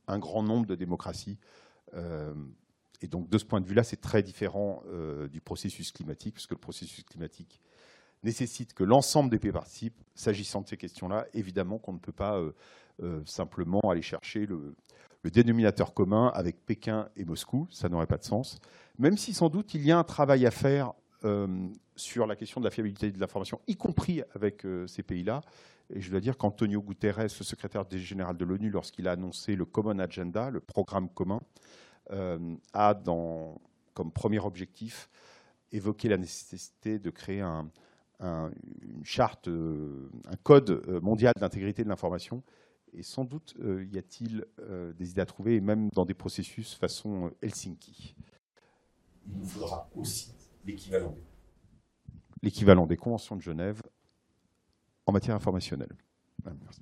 un grand nombre de démocraties. Euh, et donc, de ce point de vue-là, c'est très différent euh, du processus climatique, puisque le processus climatique nécessite que l'ensemble des pays participent. S'agissant de ces questions-là, évidemment qu'on ne peut pas euh, euh, simplement aller chercher le, le dénominateur commun avec Pékin et Moscou. Ça n'aurait pas de sens. Même si, sans doute, il y a un travail à faire euh, sur la question de la fiabilité de l'information, y compris avec euh, ces pays-là. Et je dois dire qu'Antonio Guterres, le secrétaire général de l'ONU, lorsqu'il a annoncé le Common Agenda, le programme commun, euh, a dans, comme premier objectif évoqué la nécessité de créer un, un, une charte, euh, un code mondial d'intégrité de l'information. Et sans doute euh, y a-t-il euh, des idées à trouver, et même dans des processus façon Helsinki. Il nous faudra aussi l'équivalent des, l'équivalent des conventions de Genève en matière informationnelle. Merci.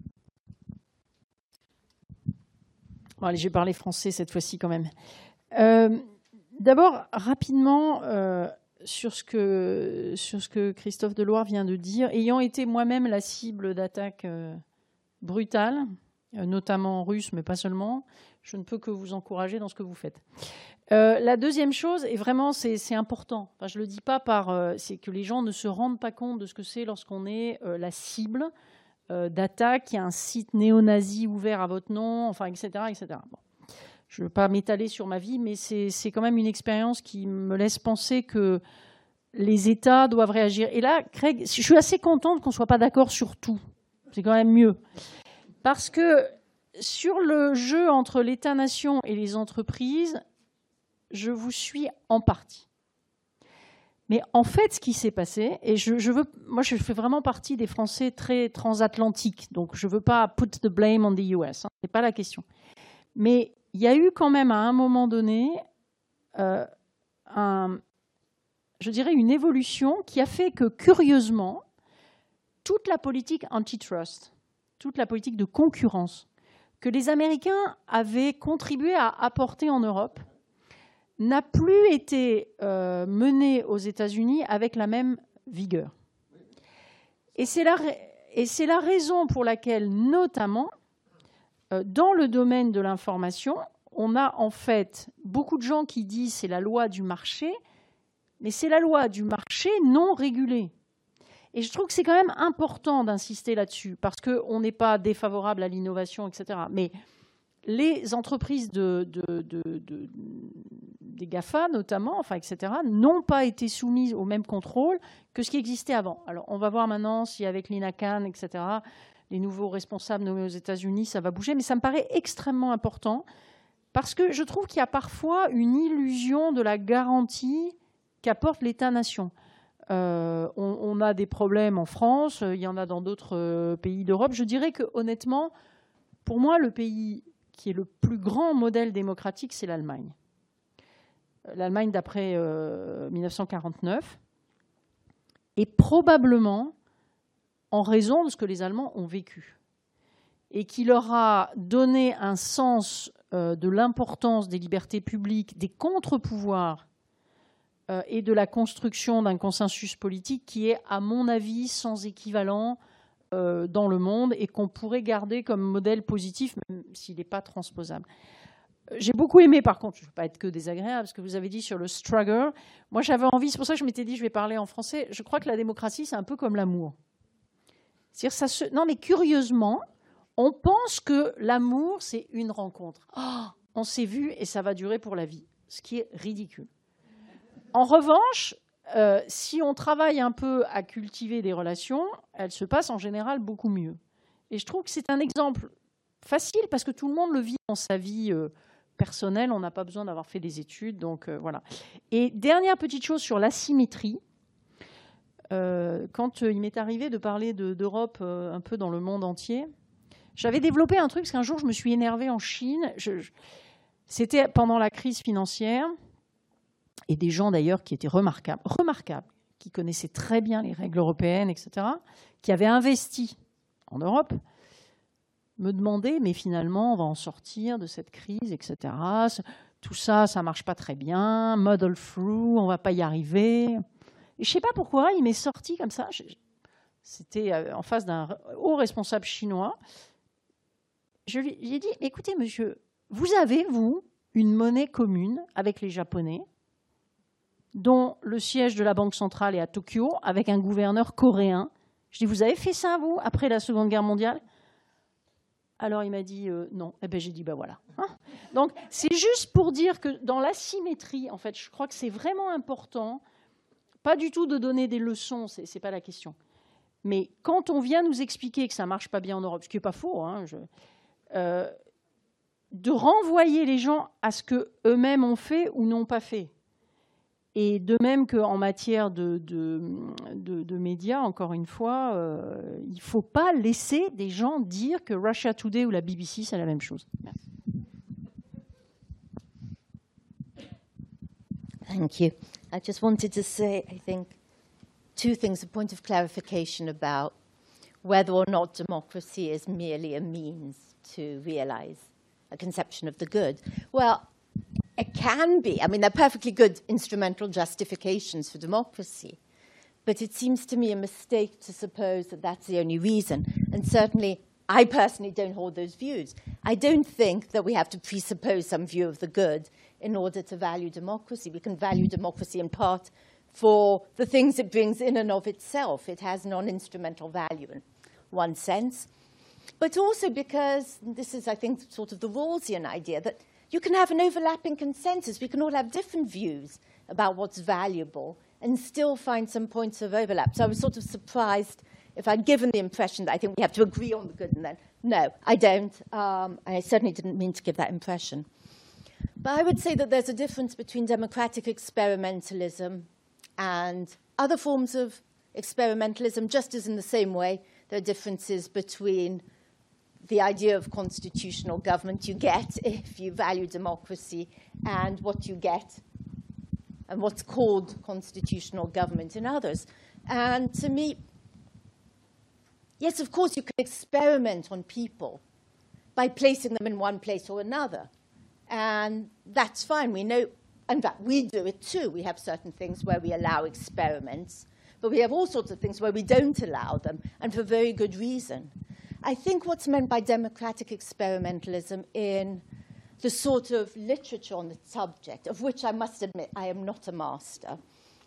Bon, allez, je vais parler français cette fois-ci quand même. Euh, d'abord, rapidement, euh, sur, ce que, sur ce que Christophe Deloire vient de dire, ayant été moi-même la cible d'attaques euh, brutales, euh, notamment russes, mais pas seulement, je ne peux que vous encourager dans ce que vous faites. Euh, la deuxième chose, et vraiment c'est, c'est important, enfin, je ne le dis pas par... Euh, c'est que les gens ne se rendent pas compte de ce que c'est lorsqu'on est euh, la cible euh, d'attaque, il y a un site néo-nazi ouvert à votre nom, enfin, et cetera et cetera. Bon. Je ne veux pas m'étaler sur ma vie, mais c'est, c'est quand même une expérience qui me laisse penser que les États doivent réagir. Et là, Craig, je suis assez contente qu'on ne soit pas d'accord sur tout. C'est quand même mieux. Parce que sur le jeu entre l'État-nation et les entreprises, je vous suis en partie. Mais en fait, ce qui s'est passé, et je, je veux, moi je fais vraiment partie des Français très transatlantiques, donc je ne veux pas put the blame on the U S, hein, ce n'est pas la question. Mais il y a eu quand même à un moment donné, euh, un, je dirais une évolution qui a fait que, curieusement, toute la politique antitrust, toute la politique de concurrence que les Américains avaient contribué à apporter en Europe, n'a plus été euh, menée aux États-Unis avec la même vigueur. Et c'est la, et c'est la raison pour laquelle, notamment, euh, dans le domaine de l'information, on a en fait beaucoup de gens qui disent c'est la loi du marché, mais c'est la loi du marché non régulée. Et je trouve que c'est quand même important d'insister là-dessus, parce qu'on n'est pas défavorable à l'innovation, et cetera. Mais les entreprises de, de, de, de, des GAFA, notamment, enfin, et cetera, n'ont pas été soumises au même contrôle que ce qui existait avant. Alors, on va voir maintenant si avec Lina Khan, et cetera, les nouveaux responsables nommés aux États-Unis, ça va bouger. Mais ça me paraît extrêmement important parce que je trouve qu'il y a parfois une illusion de la garantie qu'apporte l'État-nation. Euh, on, on a des problèmes en France, il y en a dans d'autres euh, pays d'Europe. Je dirais que, honnêtement, pour moi, le pays qui est le plus grand modèle démocratique, c'est l'Allemagne. L'Allemagne d'après euh, mille neuf cent quarante-neuf. Et probablement en raison de ce que les Allemands ont vécu. Et qui leur a donné un sens euh, de l'importance des libertés publiques, des contre-pouvoirs euh, et de la construction d'un consensus politique qui est, à mon avis, sans équivalent Euh, dans le monde et qu'on pourrait garder comme modèle positif, même s'il n'est pas transposable. J'ai beaucoup aimé, par contre, je ne veux pas être que désagréable, ce que vous avez dit sur le struggle. Moi, j'avais envie, c'est pour ça que je m'étais dit, je vais parler en français. Je crois que la démocratie, c'est un peu comme l'amour. C'est-à-dire, ça se... Non, mais curieusement, on pense que l'amour, c'est une rencontre. Oh, on s'est vu et ça va durer pour la vie, ce qui est ridicule. En revanche, Euh, si on travaille un peu à cultiver des relations, elles se passent en général beaucoup mieux. Et je trouve que c'est un exemple facile parce que tout le monde le vit dans sa vie euh, personnelle. On n'a pas besoin d'avoir fait des études. Donc, euh, voilà. Et dernière petite chose sur l'asymétrie. Euh, quand euh, il m'est arrivé de parler de, d'Europe euh, un peu dans le monde entier, j'avais développé un truc parce qu'un jour, je me suis énervée en Chine. Je, je, c'était pendant la crise financière. Et des gens d'ailleurs qui étaient remarquables, remarquables, qui connaissaient très bien les règles européennes, et cetera, qui avaient investi en Europe, me demandaient, mais finalement, on va en sortir de cette crise, et cetera. Tout ça, ça ne marche pas très bien, muddle through, on ne va pas y arriver. Et je ne sais pas pourquoi, il m'est sorti comme ça. C'était en face d'un haut responsable chinois. je lui ai dit, écoutez, monsieur, vous avez, vous, une monnaie commune avec les Japonais, dont le siège de la Banque centrale est à Tokyo, avec un gouverneur coréen. Je dis, vous avez fait ça, vous, après la Seconde Guerre mondiale? Alors, il m'a dit, euh, non. Eh bien, j'ai dit, ben voilà. Hein. Donc, c'est juste pour dire que dans l'asymétrie, en fait, je crois que c'est vraiment important, pas du tout de donner des leçons, c'est, c'est pas la question. Mais quand on vient nous expliquer que ça marche pas bien en Europe, ce qui n'est pas faux, hein, je, euh, de renvoyer les gens à ce qu'eux-mêmes ont fait ou n'ont pas fait. Et de même qu'en matière de, de, de, de médias, encore une fois, euh, il ne faut pas laisser des gens dire que Russia Today ou la B B C, c'est la même chose. Merci. Thank you. I just wanted to say, I think, two things, a point of clarification about whether or not democracy is merely a means to realize a conception of the good. Well, it can be. I mean, they're perfectly good instrumental justifications for democracy. But it seems to me a mistake to suppose that that's the only reason. And certainly, I personally don't hold those views. I don't think that we have to presuppose some view of the good in order to value democracy. We can value democracy in part for the things it brings in and of itself. It has non-instrumental value in one sense. But also because, this is, I think, sort of the Rawlsian idea, that you can have an overlapping consensus. We can all have different views about what's valuable and still find some points of overlap. So I was sort of surprised if I'd given the impression that I think we have to agree on the good and then. No, I don't. Um, I certainly didn't mean to give that impression. But I would say that there's a difference between democratic experimentalism and other forms of experimentalism, just as in the same way there are differences between the idea of constitutional government you get if you value democracy and what you get and what's called constitutional government in others. And to me, yes, of course, you can experiment on people by placing them in one place or another. And that's fine. We know, in fact, we do it too. We have certain things where we allow experiments, but we have all sorts of things where we don't allow them, and for very good reason. I think what's meant by democratic experimentalism in the sort of literature on the subject, of which I must admit I am not a master,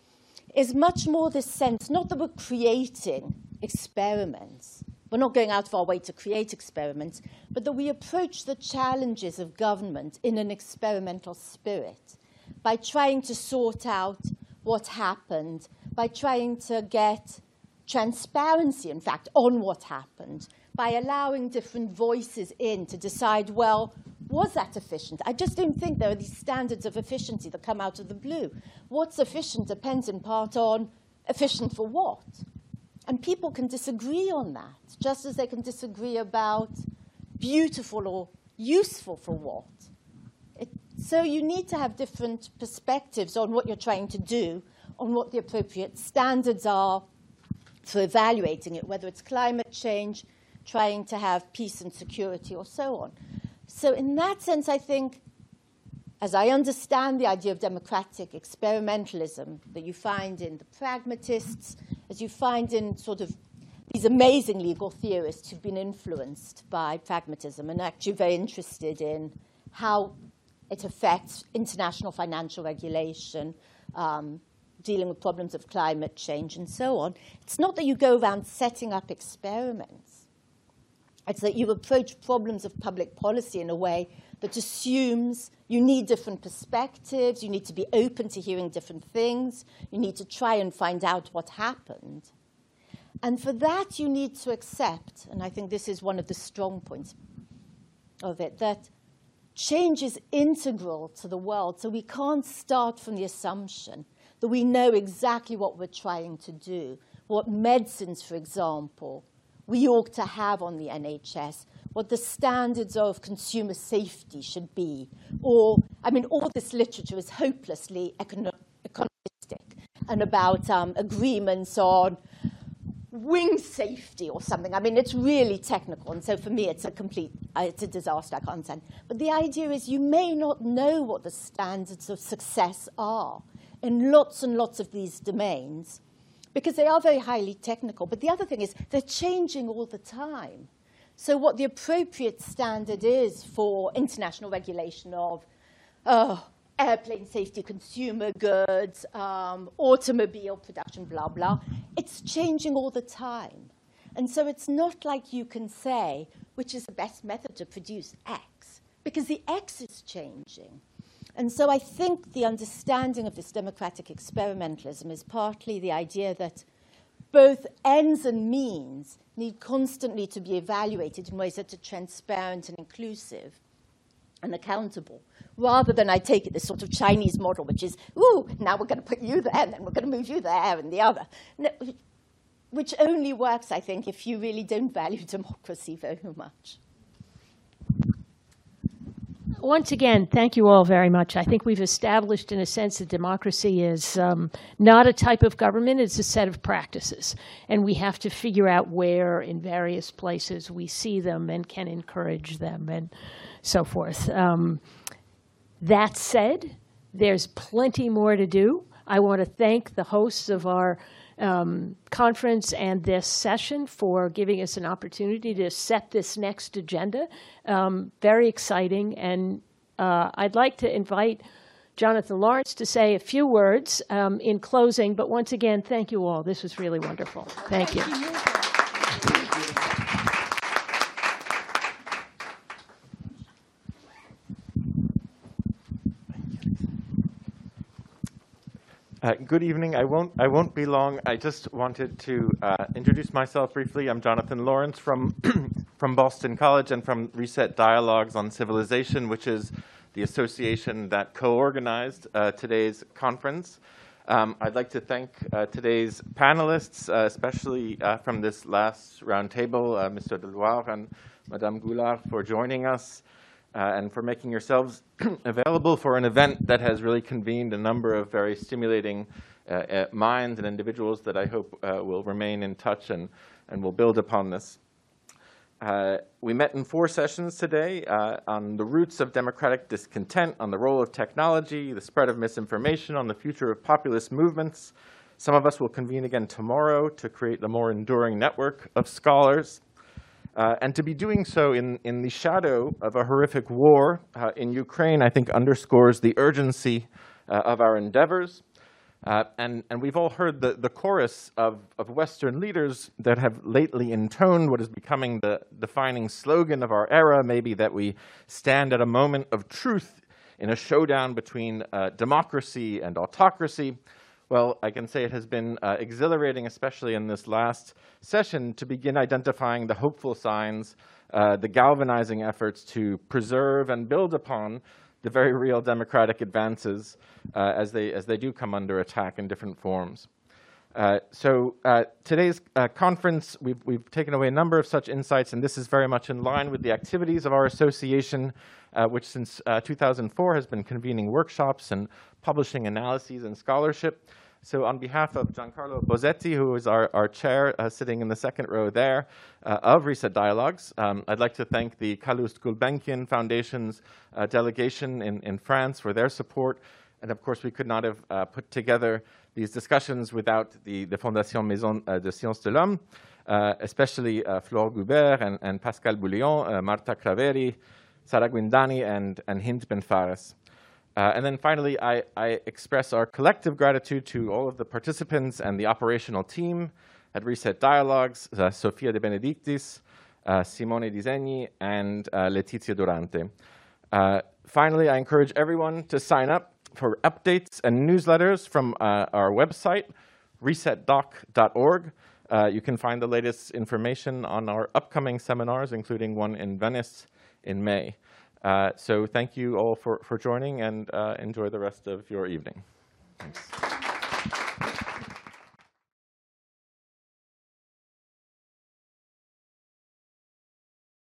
is much more this sense, not that we're creating experiments, we're not going out of our way to create experiments, but that we approach the challenges of government in an experimental spirit by trying to sort out what happened, by trying to get transparency, in fact, on what happened, by allowing different voices in to decide, well, was that efficient? I just don't think there are these standards of efficiency that come out of the blue. What's efficient depends in part on efficient for what? And people can disagree on that, just as they can disagree about beautiful or useful for what. It, so you need to have different perspectives on what you're trying to do, on what the appropriate standards are for evaluating it, whether it's climate change, trying to have peace and security, or so on. So in that sense, I think, as I understand the idea of democratic experimentalism that you find in the pragmatists, as you find in sort of these amazing legal theorists who've been influenced by pragmatism and actually very interested in how it affects international financial regulation, um, dealing with problems of climate change, and so on. It's not that you go around setting up experiments. It's that you approach problems of public policy in a way that assumes you need different perspectives, you need to be open to hearing different things, you need to try and find out what happened. And for that, you need to accept, and I think this is one of the strong points of it, that change is integral to the world, so we can't start from the assumption that we know exactly what we're trying to do, what medicines, for example, we ought to have on the N H S, what the standards of consumer safety should be. Or, I mean, all this literature is hopelessly econo- economistic and about um, agreements on wing safety or something. I mean, it's really technical, and so for me, it's a complete, uh, it's a disaster, I can't understand. But the idea is you may not know what the standards of success are in lots and lots of these domains, because they are very highly technical. But the other thing is they're changing all the time. So what the appropriate standard is for international regulation of uh, airplane safety, consumer goods, um, automobile production, blah, blah, it's changing all the time. And so it's not like you can say, which is the best method to produce X, because the X is changing. And so I think the understanding of this democratic experimentalism is partly the idea that both ends and means need constantly to be evaluated in ways that are transparent and inclusive and accountable, rather than I take it this sort of Chinese model, which is, ooh, now we're going to put you there, and then we're going to move you there and the other, no, which only works, I think, if you really don't value democracy very much. Once again, thank you all very much. I think we've established, in a sense, that democracy is um, not a type of government, it's a set of practices. And we have to figure out where, in various places, we see them and can encourage them and so forth. Um, that said, there's plenty more to do. I want to thank the hosts of our Um, conference and this session for giving us an opportunity to set this next agenda. Um, very exciting. And uh, I'd like to invite Jonathan Lawrence to say a few words um, in closing. But once again, thank you all. This was really wonderful. Thank you. Uh, good evening. I won't, I won't be long. I just wanted to uh, introduce myself briefly. I'm Jonathan Lawrence from, from Boston College and from Reset Dialogues on Civilization, which is the association that co-organized uh, today's conference. Um, I'd like to thank uh, today's panelists, uh, especially uh, from this last roundtable, uh, Mister Deloire and Madame Goulard, for joining us. Uh, and for making yourselves available for an event that has really convened a number of very stimulating uh, uh, minds and individuals that I hope uh, will remain in touch and, and will build upon this. Uh, we met in four sessions today uh, on the roots of democratic discontent, on the role of technology, the spread of misinformation, on the future of populist movements. Some of us will convene again tomorrow to create a more enduring network of scholars. Uh, and to be doing so in, in the shadow of a horrific war uh, in Ukraine, I think underscores the urgency uh, of our endeavors. Uh, and, and we've all heard the, the chorus of, of Western leaders that have lately intoned what is becoming the defining slogan of our era, maybe that we stand at a moment of truth in a showdown between uh, democracy and autocracy. Well, I can say it has been uh, exhilarating, especially in this last session, to begin identifying the hopeful signs, uh, the galvanizing efforts to preserve and build upon the very real democratic advances uh, as they as they do come under attack in different forms. Uh, so uh, today's uh, conference, we've, we've taken away a number of such insights, and this is very much in line with the activities of our association, uh, which since uh, two thousand four has been convening workshops and publishing analyses and scholarship. So on behalf of Giancarlo Bosetti, who is our, our chair uh, sitting in the second row there uh, of Reset Dialogues, um, I'd like to thank the Calouste Gulbenkian Foundation's uh, delegation in, in France for their support. And of course, we could not have uh, put together these discussions without the, the Fondation Maison uh, de Sciences de l'Homme, uh, especially uh, Flore Goubert and, and Pascal Bouillon, uh, Marta Craveri, Sara Guindani, and, and Hind Ben Fares. Uh, and then finally, I, I express our collective gratitude to all of the participants and the operational team at Reset Dialogues, uh, Sofia De Benedictis, uh, Simone Disegni, and uh, Letizia Durante. Uh, finally, I encourage everyone to sign up for updates and newsletters from uh, our website, reset doc dot org. Uh, you can find the latest information on our upcoming seminars, including one in Venice in May. Uh, so thank you all for, for joining, and uh, enjoy the rest of your evening. Thanks.